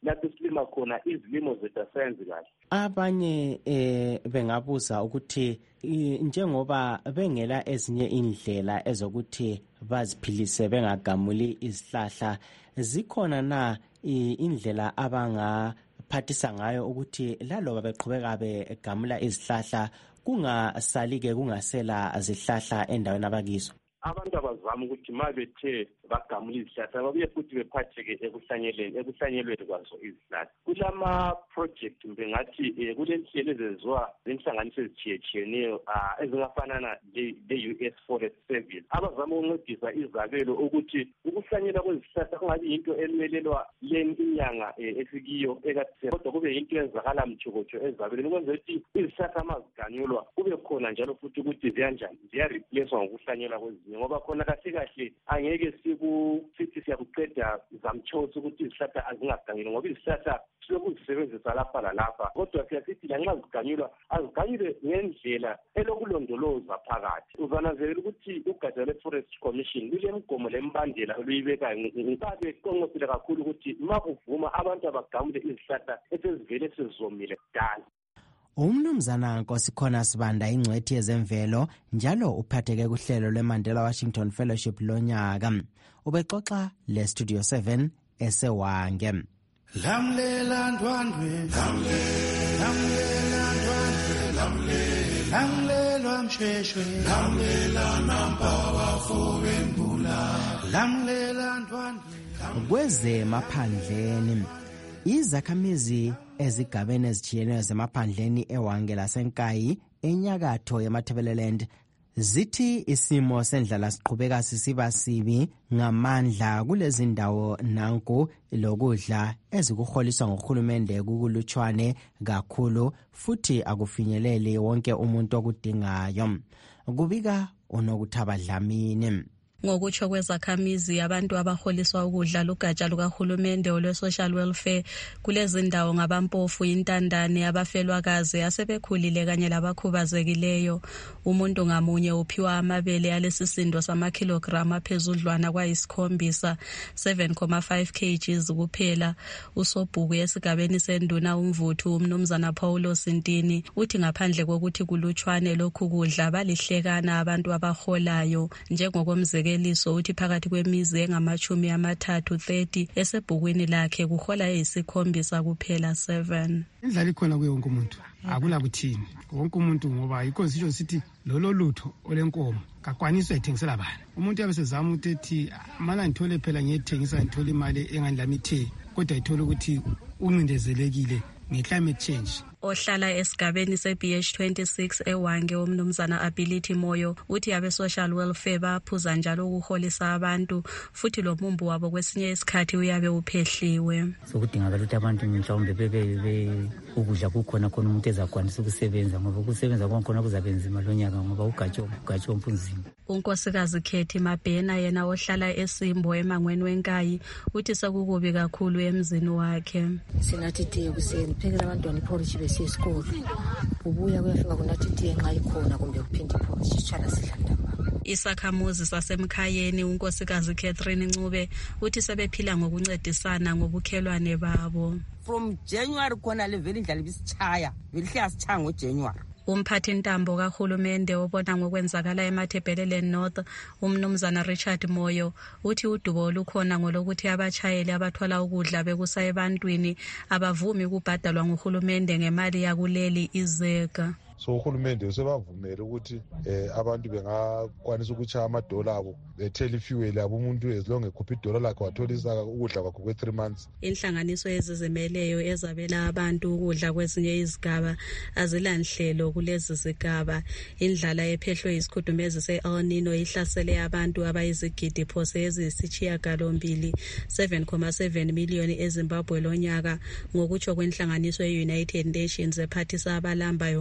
lapho silima khona izilimo zethu asayenzi kahle. Abanye eh bengabuza ukuthi njengoba bengela ezinye indlela ezokuthi baziphilise bengagamuli izihlahla, zikhona na indlela abangaphathisa ngayo ukuthi laloba beqhubeka begamula izihlahla kungasali-ke kungasela zihlahla endaweni abakizo? Abantu abazama ukuthi ma bethe bagamula izihlahla babuye futhi bephatheke ekuhlanyeleni ekuhlanyelweni kwazo izihlahla. Kulama-project mbe ngathi kule nhlelo ezenziwa zinhlanganiso ezitshiyetshiyeneyo ezingafanana le-U S Forest Service abazama ukuncedisa izabelo ukuthi ukuhlanyela kwezihlahla kungabi yinto elumelelwa leni inyanga esikiyo ekade, kodwa kube yinto eyenzakala mtshokotsho ezabelweni ukwenzela ukuthi izihlahla ma ziganyulwa kube khona njalo futhi ukuthi ziyanjani ziyareplacewa ngokuhlanyelwa kwezinye, ngoba khona kahle kahle angeke sithi siyakuqeda zamtshosa ukuthi izihlahla azingaganyulwa ngoba izihlahla siyokuzisebenzisa lapha lalapha, kodwa siyasithi lanxa ziganyulwa aziganyulwe ngendlela elokulondoloza phakathi. Uzananzelela ukuthi ugatsha lwe-Forest Commission lulemigomo lembandela oluyibekayo. Ngisabe qonqosile kakhulu ukuthi ma kuvuma abantu abagamule izihlahla esezivele sezomile kudala. Umnumzana Nkosikhona Sibanda ingcwethi yezemvelo njalo uphatheke kuhlelo lweMandela Washington Fellowship lonyaka. Ubexoxa le Studio seven esewange. Lamlela ndwandwe lamlela ndwandwe lamlela msheshwe lamlela nampawa fowembula lamlela ndwandwe. Kweze maphandleni izakhamizi ezigabeni ezitshiyeneyo zemaphandleni ewange lasenkayi enyakatho yeMatabeleland zithi isimo sendlala siqhubeka sisiba sibi ngamandla kulezi ndawo nanku lokudla ezikuholiswa ngohulumende kukulutshwane kakhulu futhi akufinyeleli wonke umuntu okudingayo. Kubika uNokuthaba Dlamini. Ngokutsho kwezakhamizi abantu abaholiswa ukudla lugatsha lukahulumende olwe-social welfare kulezi ndawo ngabampofu, intandane, abafelwakazi, asebekhulile kanye labakhubazekileyo. Umuntu ngamunye uphiwa amabele alesisindo samakhilogramu aphezudlwana kwayisikhombisa seven point five kilograms kuphela. Usobhuku esigabeni senduna umvuthu umnumzana Paulo Sintini uthi ngaphandle kokuthi kulutshwane lokhu kudla balihlekana abantu abaholayo. Njengokomzekelo liso uthi phakathi kwemizi engamachumi amathathu thirty esebhukwini lakhe kuhola eyisikhombisa kuphela seven. Indlala ikhona kuye wonke umuntu, akula kuthini wonke umuntu, ngoba iconstitution sithi lolo lutho olenkomo kakwaniswa ethengisela bani. Umuntu yabe sezama ukuthi mana ngithole phela ngiyethengisa ngithole imali engandlami ithe, kodwa ithola ukuthi uncindezelekile nge-climate change. Ohlala esigabeni se-B H twenty-six ewange umnumzana Ability Moyo uthi abe-social welfare baphuza njalo ukuholisa abantu futhi lo mumbu wabo kwesinye isikhathi uyabe uphehliwe. Sokudingakala ukuthi abantu mhlawumbe bebe ukudla kukhona khona umuntu ezakwanisa ukusebenza, ngoba ukusebenza kwakhona kuzabenzima lo nyaka ngoba ugatsho ugatsho mpunzima. Unkosikazi Khethi Mabhena yena ohlala eSimbo emangweni wenkayi uthi sekukubi kakhulu emzini wakhe. Sinathi tiye kuseni phekela abantwana iporridge bese isikolo. Ubuya kuyafika kunathi tiye nxa ikhona kumbe kuphinde iporridge sichala sidlanda. Isakhamuzi sasemkhayeni unkosikazi Catherine Ncube uthi sebephila ngokuncedisana ngobukhelwane babo. From January khona leveli indlala ibisichaya belihle asichaya ngoJanuary. Umphathi ntambo kahulumende obona ngokwenzakala eMatabeleland North umnumzana Richard Moyo uthi udubo olukhona ngolokuthi abachayeli abathwala ukudla bekusa ebantwini abavumi ukubhadalwa nguhulumende ngemali yakuleli izeka. So uhulumende usebavumela ukuthi eh abantu bengakwanisa ukuchaya amadola abo bethela ifuel abo umuntu ezilonge ekhupha idola lakhe wathola ukudla kwakhe kwe three months. Inhlanganiso ezizimeleyo ezabela abantu ukudla kwezinye izigaba azilanhlelo kulezi zigaba. Indlala ephehlwe isikhudumezi se-El Nino ihlasele abantu abayizigidi phose eziyisishiyagalombili seven point seven million eZimbabwe lonyaka ngokutsho kwenhlanganiso ye-United Nations ephathisa abalambayo ngokudla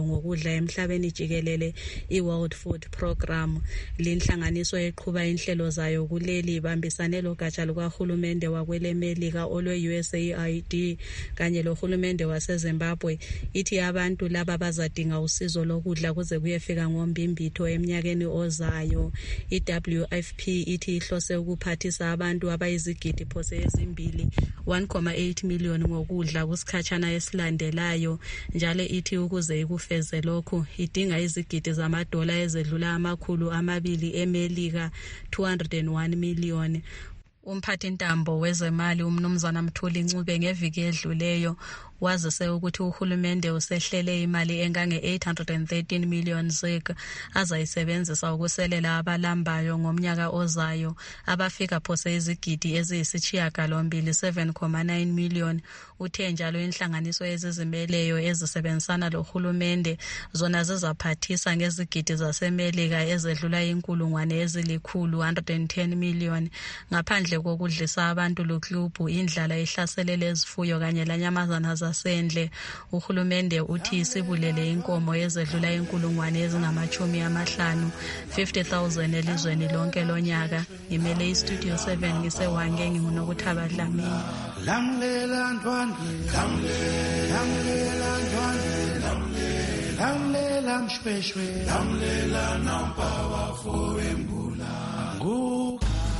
emhlabeni jikelele i-World Food Program. Linhlanganiso eqhuba inhlelo zayo kuleli bambisane logatsha lukahulumende wakwelemelika olwe-U S A I D kanye lohulumende waseZimbabwe. Ithi abantu laba bazadinga usizo lokudla kuze kuyefika ngombimbitho eminyakeni ozayo. I-W F P ithi ihlose ukuphathisa abantu abayizigidi phose ezimbili one point eight million ngokudla kusikhatshana esilandelayo, njalo ithi ukuze ikufeze lokhu idinga izigidi zamadola ezedlula amakhulu amabili emelika two hundred one million. Umphathi ntambo wezemali umnumzana Mthuli Ncube ngeviki edluleyo wazise ukuthi uhulumende usehlele imali engange eight hundred thirteen million zig azayisebenzisa ukuselela abalambayo ngomnyaka ozayo abafika phose izigidi eziyisishiyagalombili seven point nine million. Uthe njalo inhlanganiso ezizimeleyo ezisebenzisana lohulumende zona zizaphathisa ngezigidi zasemelika ezedlula inkulungwane ezilikhulu one hundred ten million. Ngaphandle kokudlisa abantu luklubhu indlala ihlaselele izifuyo kanye lanyamazana zasendle, uhulumende uthi isibulele inkomo ezedlula inkulungwane ezingamachumi amahlanu fifty thousand elizweni lonke lonyaka. Ngimele istudio seven ngisewange ngingunokuthaba Dlamini. Lamlela ntwandwe, lamlela ntwandwe, lamlela mshweshwe, lamlela nampa wafo embula. Ngu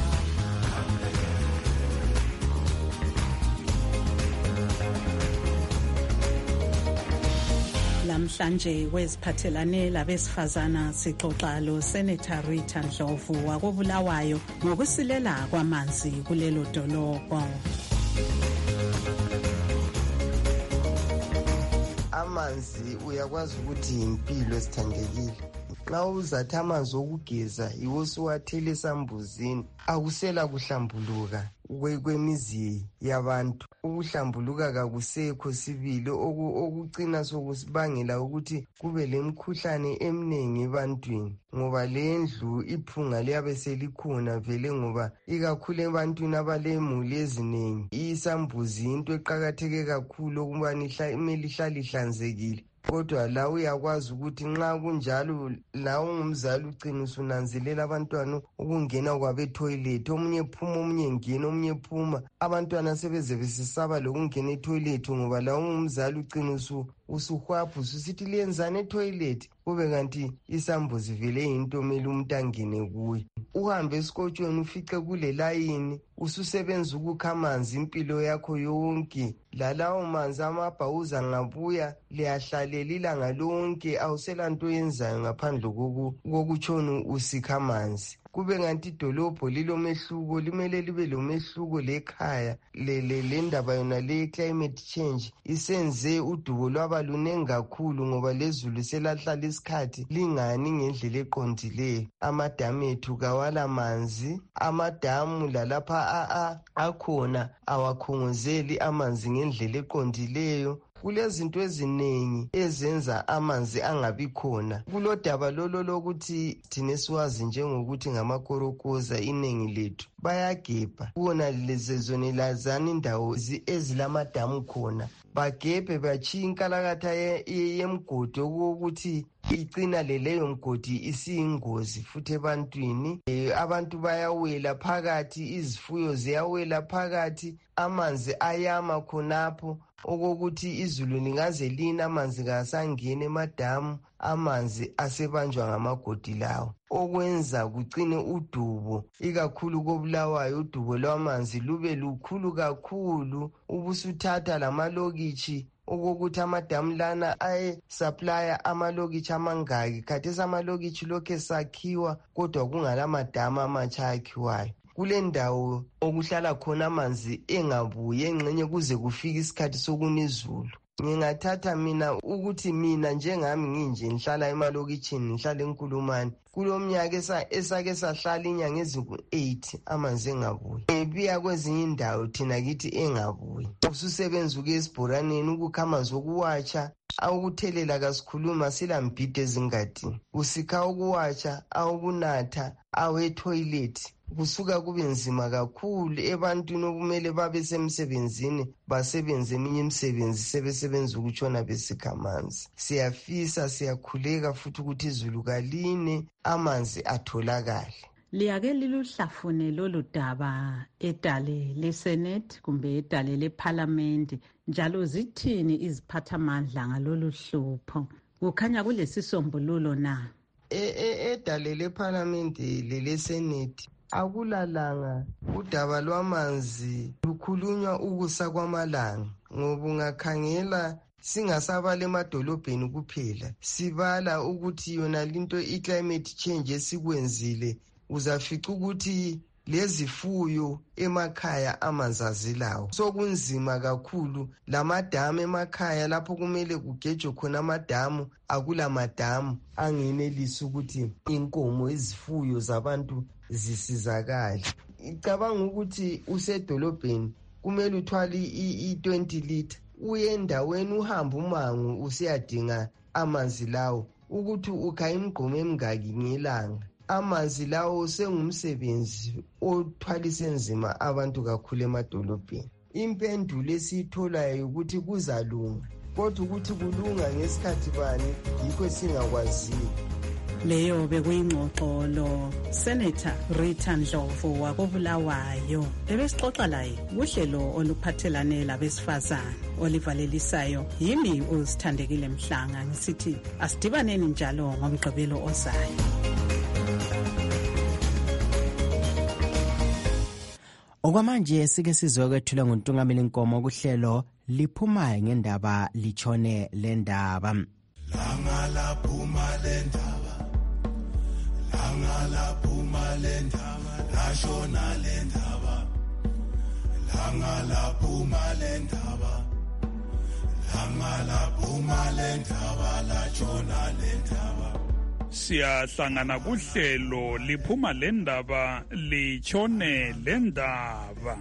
Lamhlanje weziphathelane labesifazana sixoxa lo Senator Rita Ndlovu wakobulawayo ngokusilela kwamanzi kulelo dolobho. Amanzi uyakwazi ukuthi impilo esithandekile. Xa uzathi amanzi okugeza iwo suwathele esambuzini akusela kuhlambuluka kwemizi yabantu. Ukuhlambuluka kakusekho sibili okucina sokusibangela ukuthi kube lemkhuhlane eminingi ebantwini, ngoba lendlu iphunga liyabe selikhona vele, ngoba ikakhulu ebantwini abalemuli eziningi isambuzi into eqakatheke kakhulu ukubani imele ihlale ihlanzekile. Kodwa la uyakwazi ukuthi nxa kunjalo la ungumzali ucina usunanzelela abantwana ukungena kwabe toilet, omunye phuma omunye ngena omunye phuma, abantwana sebeze besisaba lokungena etoilet ngoba la ungumzali ucina usu usuhwapha ususithi liyenzana etoilet, kube kanti isambuzi vele into omele umuntu angene kuyo. Uhambe esikotshweni ufice kule layini ususebenza ukukha amanzi impilo yakho yonke, lalawo manzi amabhawuza ngabuya liyahlalela ilanga lonke awuselanto yenzayo ngaphandle kokutshona usikha amanzi. Kube nganti idolobho lilomehluko, limele libe lomehluko lekhaya le ndaba yona le climate change isenze udubo lwaba lunengi kakhulu ngoba lezulu selahlala isikhathi lingani ngendlela eqondileyo. Amadamu ethu kawala manzi, amadamu lalapha akhona awakhongozeli amanzi ngendlela eqondileyo. Kulezinto eziningi ezenza amanzi angabi khona. Kulodaba lolo lokuthi thina siwazi njengokuthi ngamakorokoza iningi lethu bayagebha kuona lezezone lazana indawo ezilamadamu khona, bagebhe bachiya inkalakatha yemgodi ukuthi igcina leleyo mgodi isiyingozi futhi ebantwini. Abantu bayawela phakathi, izifuyo ziyawela phakathi, amanzi ayama khonapho okokuthi izulu lingaze lina amanzi kasangena emadamu, amanzi asebanjwa ngamagodi lawo, okwenza kugcine udubo ikakhulu kobulawayo udubo lwamanzi lube lukhulu kakhulu. Ubusuthatha lamalokitshi okokuthi amadamu lana ayesuplya amalokitshi amangaki, khathesi amalokitshi lokhu esakhiwa kodwa kungala madamu amatsha akhiwayo. Kule ndawo okuhlala khona amanzi engabuye engxenye kuze kufike isikhathi sokunizulu. Ngingathatha mina ukuthi mina njengami nginje ngihlala emalokitshini, ngihlala eNkulumane, kulomnyaka esake sahlala inyanga eziku-eight amanzi engabuyi. Ebiya kwezinye indawo thina kithi engabuyi. Ususebenza uke esibhoraneni ukukha amanzi okuwatsha, awukuthelela kasikhuluma silambhide ezingadini, usikha ukuwatsha, awukunatha, awetoilet kusuka kube nzima kakhulu ebantwini okumele babe semsebenzini basebenze eminye imisebenzi sebesebenza ukutshona besikha amanzi. Siyafisa siyakhuleka futhi ukuthi izulu kaline amanzi atholakale. Liyake liluhlafune lolu daba edale leSenate kumbe edale leParliament, njalo zithini iziphathamandla ngalolu hlupho? Kukhanya kulesisombululo na? Edale leParliament leleSenate akulalanga udaba lwamanzi lukhulunywa ukusa kwamalanga, ngoba ungakhangela singasabala emadolobheni kuphela, sibala ukuthi yona linto i-climate change esikwenzile, uzafica ukuthi lezifuyo emakhaya amanzi azilawo. Sokunzima kakhulu, lamadamu emakhaya lapho kumele kugejwe khona amadamu akula madamu angenelisa ukuthi inkomo izifuyo zabantu zisizakale. Icabanga ukuthi usedolobheni kumele uthwale i-twenty litre uye endaweni uhamba umango usiyadinga amanzi lawo ukuthi ukha imigqomo emingaki ngelanga. Amanzi lawo sengumsebenzi othwalise nzima abantu kakhulu emadolobheni. Impendulo esiyitholayo ukuthi kuzalunga, kodwa ukuthi kulunga ngesikhathi bani yikho singakwaziyo. Leyo bekuyingxoxo lo Senator Rita Ndlovu wakobulawayo ebesixoxa laye kuhlelo oluphathelane labesifazane olivalelisayo. Yimi uSithandekile Mhlanga ngisithi asidibaneni njalo ngomgqibelo ozayo. Okwamanje sike sizokwethula nguNtungameli Nkomo kuhlelo liphumayo ngendaba lichone lendaba. Langa laphuma lendaba, langa laphuma lendaba, lashona lendaba, langa laphuma lendaba, langa laphuma lendaba, lashona lendaba. Siyahlangana kuhlelo liphuma lendaba lichone lendaba.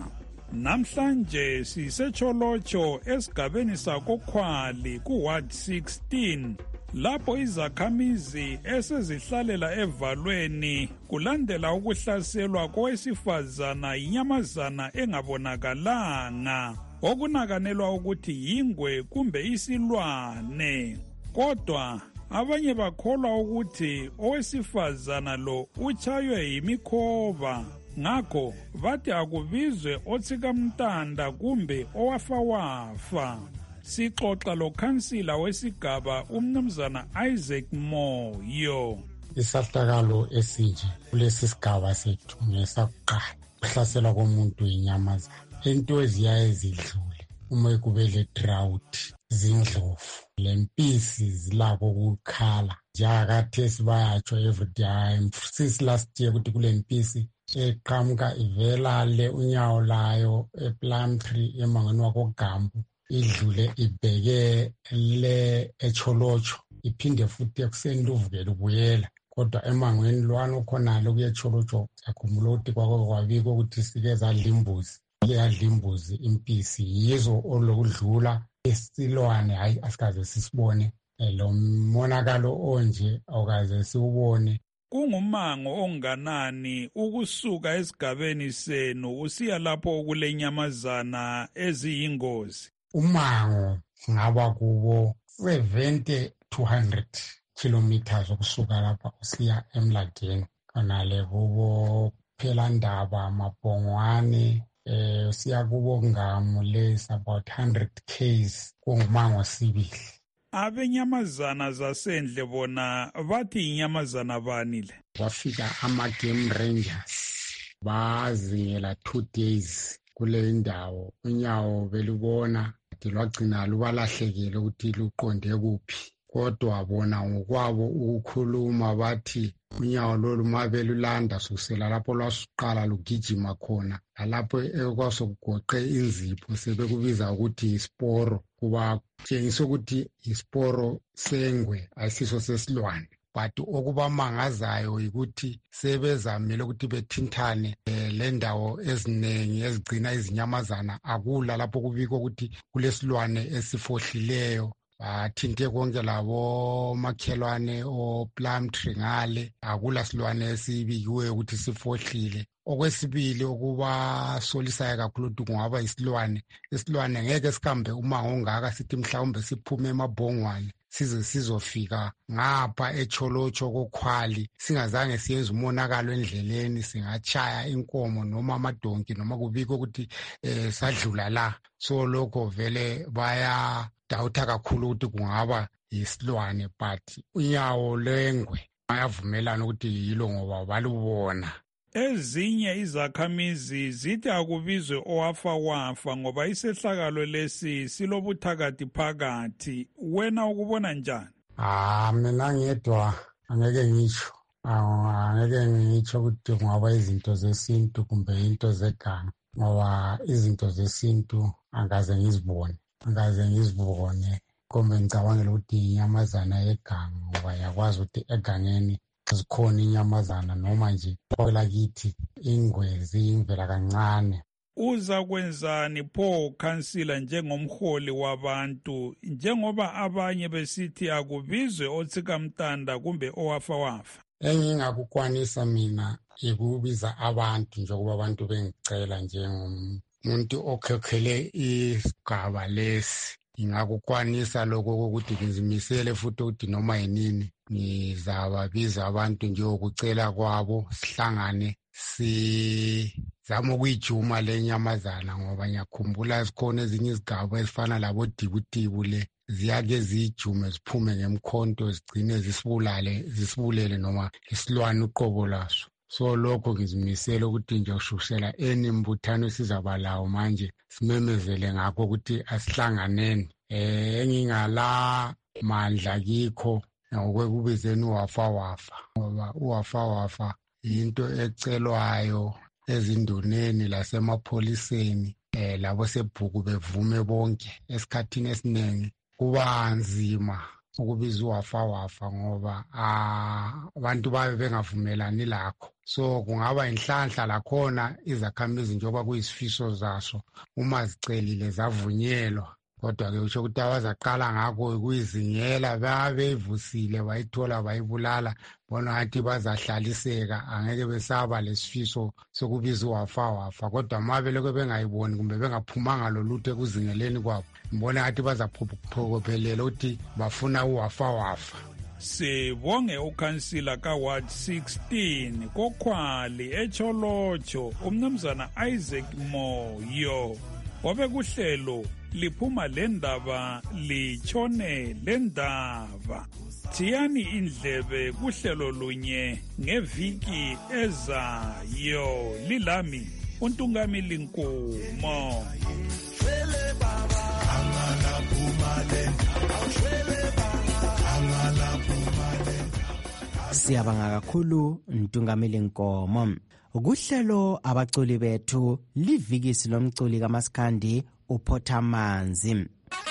Namhlanje sisecholocho esigabeni sakoKhwali kuWard sixteen lapho izakhamizi esezihlalela evalweni kulandela ukuhlaselwa kowesifazana inyamazana engabonakalanga okunakanelwa ukuthi yingwe kumbe isilwane. Kodwa abanye bakholwa ukuthi owesifazana lo utshaywe yimikhoba, ngakho bathi akubizwe otsikamntanda kumbe owafawafa. Sixoxa lo khansila wesigaba umnumzana Isaac Moyo. Isahlakalo esinje kulesi sigaba sethu ngesakuqala kuhlaselwa komuntu inyamazana. Into eziyaye ezidlule uma kube le drought zindlovu lempisi zilapho ukukhala njengakathesi bayatsho everyday since last year ukuthi kule mpisi eqhamuka ivela le unyawo layo ePlumtree emangweni wakoGambu idlule ibheke le echolocho iphinde futhi ekuseni luvukele ubuyela, kodwa emangweni lwana ukhonalo kuyecholocho yakhumbula ukuthi kwako kwabiko ukuthi sike zadla imbuzi leyadla imbuzi impisi yizo olokudlula esilwane. Hayi asikaze sisibone lo monakalo onje awukaze siwubone. Kungumango onganani ukusuka esigabeni senu usiya lapho kulenyamazana eziyingozi? Umango ngaba kubo seventy to one hundred kilometers ukusuka lapha usiya eMladeni, kanale kubo Phelandaba, Mabhongwane, eh usiya kubo Ngamu less about one hundred k's kungumango sibili. Abenyamazana zasendle bona bathi inyamazana bani le? Wafika ama-game rangers bazingela two days kule ndawo. Unyawo belubona lwagcina lubalahlekile ukuthi luqonde kuphi, kodwa bona ngokwabo ukukhuluma bathi unyawo lolu mabelulanda susela lapho lwasuqala lugijima khona lalapho ekwasokugoqe inzipho sebekubiza ukuthi isporo, kuba tshengisa ukuthi isporo sengwe ayisiso sesilwane. But okubamangazayo ukuthi sebezamile ukuthi bethinthane le ndawo eziningi ezigcina izinyamazana akula lapho kubikwa ukuthi kulesilwane esifohlileyo bathinte konke labo makhelwane o Plumtree ngale, akula silwane esibikiweyo ukuthi sifohlile. Okwesibili okuba solisayo kakhulu ukuthi kungaba isilwane, isilwane ngeke sihambe umango ongaka sithi mhlawumbe siphume emabhongwane size sizofika ngapha eCholotsho koKhwali singazange siyenze umonakalo endleleni, singachaya inkomo noma amadonki noma kubikho ukuthi eh, sadlula la. So lokho vele baya dawutha kakhulu ukuthi kungaba isilwane, but unyawo lengwe bayavumelana ukuthi yilo ngoba balubona. Ezinye izakhamizi zithi akubizwe owafa wafa ngoba isehlakalo lesi silobuthakathi phakathi. Wena ukubona njani? Ah, mina ngedwa angeke ngitsho. Angeke ngitsho ukuthi kungaba izinto zesintu kumbe into zeganga, ngoba izinto zesintu angaze ngizibone. Angaze ngizibone kumbe ngicabangela ukuthi inyamazana yeganga, ngoba yakwazi ukuthi egangeni zikhona inyamazana noma nje kwela kithi ingwezi imvela kancane. Uza kwenzani pho khansila njengomholi wabantu, njengoba abanye besithi akubizwe otsikamtanda kumbe owafa wafa? Engingakukwanisa mina ikubiza abantu njengoba abantu bengicela njengomuntu okhokhele isigaba lesi. Ngingakukwanisa lokho ukuthi ngizimisele futhi ukuthi noma yinini ngizababiza abantu njengokucela kwabo, sihlangane sizama ukuyijuma lenyamazana, ngoba ngiyakhumbula zikhona ezinye izigaba ezifana labo Dibutibu le ziyake zijume ziphume ngemkhonto zigcine zisibulale zisibulele noma isilwane uqobo laso. So lokho ngizimisele ukuthi nje ushushela enimbuthano sizabalawo manje simemezele ngakho ukuthi asihlanganeni. Eh engingala mandla kikho ngokwekubizeni uwafa wafa, ngoba uwafa wafa into ecelwayo ezinduneni lasemapholiseni, eh labo sebhuku bevume bonke. Esikhathini esiningi kuba nzima ukubiza uwafa wafa ngoba abantu babe bengavumelani lakho. So kungaba inhlanhla lakhona izakhamizi njengoba kuyisifiso zaso uma zicelile zavunyelwa, kodwa ke usho ukuthi abazaqala ngakho kuyizingela babevusile bayithola bayibulala, bona ngathi bazahlaliseka, angeke besaba lesifiso sokubiza uwafa wafa. Kodwa mabe lokho bengayiboni kumbe bengaphumanga lolutho ekuzingeleni kwabo, ngibona ngathi bazaphokophelela ukuthi bafuna uwafa wafa. Sibonge ukhansila ka-Ward sixteen koKhwali eCholotsho umnumzana Isaac Moyo. Wabe kuhlelo liphuma lendaba litshone lendaba. Thiyani indlebe kuhlelo lunye ngeviki ezayo. Lilami uNtungamili Nkomo. Siyabanga kakhulu Ntungamili Nkomo. Kuhlelo abaculi bethu livikisi lomculi kaMaskandi uPhothamanzi.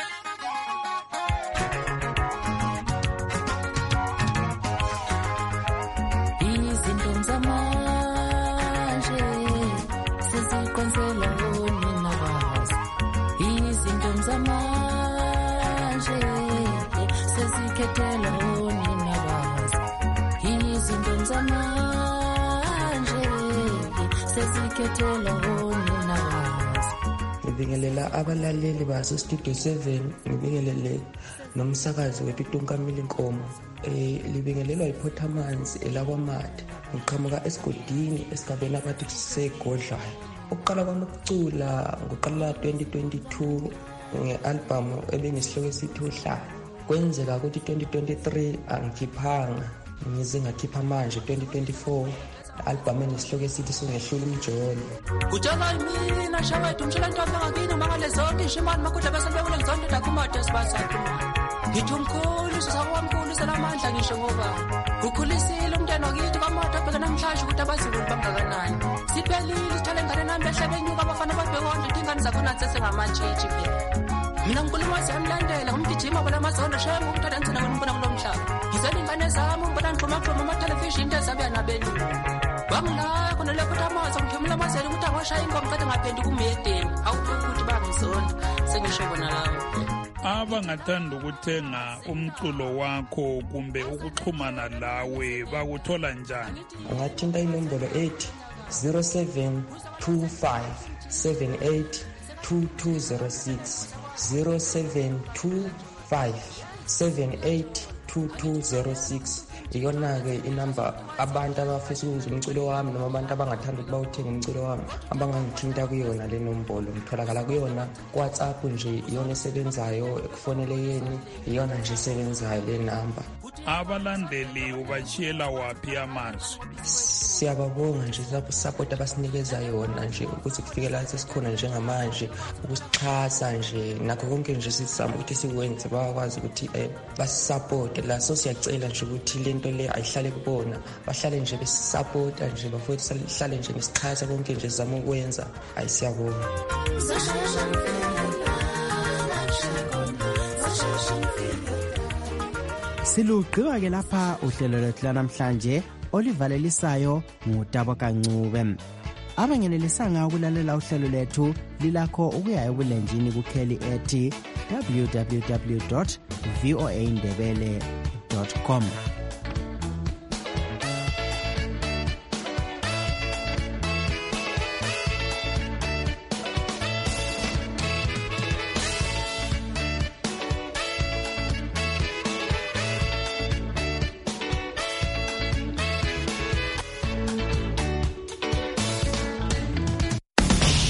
Izinto zamanje seziqonsela wona bazi. Izinto zamanje sezikhethela wona bazi. Izinto zamanje sezikhethela wona bazi. Ngibingelela abalaleli baso Studio seven, ngibingelele nomsakazi wethu uNtungamili Nkomo. Eh libingelelwa iPhothamanzi elakwaMatha. Ngiqhamuka esigodini esigabeni abathi kusegodlayo. Ukuqala kwami ukucula ngoqala twenty twenty-two ngealbum ebengisihloko esithi uhlala. Kwenzeka ukuthi twenty twenty-three angikhiphanga, ngize ngakhipha manje twenty twenty-four album enesihloko esithi Sungehlula umjolo. Kutshela mina shawethu umshela into ngakini mangale zonke ishimani makudla bese bekule ngizonke dakumoto sibasathu. Ngithi umkhulu sisakwamkhulu selamandla ngisho ngoba ukhulisile umntwana wakithi kamoto bheka namhlanje ukuthi abazukulu bangakanani. Siphelile ithale ngane nami behle benyuka abafana babhekona ingane zakhona sesengamatshitshi phela. Mina ngikhuluma siyamlandela ngumgijima bona amazondo shaya ngokuthatha ntsina ngibona kulomhlaba. Ngizela ingane zami ngibona ngiphuma ama television into ezabuya nabenu. Bangila khona le Phothamanzi ngithumela amazeli ukuthi angashaya ingoma kade ngaphendi kumedeni. Awukho ukuthi bangizonda sengisho bona lawo. abangathanda ukuthenga umculo wakho kumbe ukuxhumana lawe bakuthola njani? Angathinta inombolo ethi zero seven two five seven eight two two zero six zero seven two five seven eight two two zero six. Iyona-ke inamba abantu abafisa ukuzwa umculo wami noma abantu abangathanda ukuba uthenge umculo wami abangangithinta kuyona le nombolo. Ngitholakala kuyona ku-WhatsApp nje, iyona esebenzayo, ekufonelekeni iyona nje esebenzayo le namba. Abalandeli ubashiyela waphi amazwi? Siyababonga nje support abasinikeza yona nje ukuthi kufikela sesikhona njengamanje ukusixhasa nje nakho konke nje sisizama ukuthi sikwenze bakwazi ukuthi eh basisupport la. So siyacela nje ukuthi lento le ayihlale kubona, bahlale nje besisupport nje bafowethu sihlale nje nesixhasa konke nje sizama ukwenza. Ayisiyabonga. Silugqiba ke lapha uhlelo lwethu namhlanje olivalelisayo ngutabo kancube. Abangenelisanga ukulalela uhlelo lethu lilakho ukuya ebulenjini kukheli ethi w w w dot voa ndebele dot com.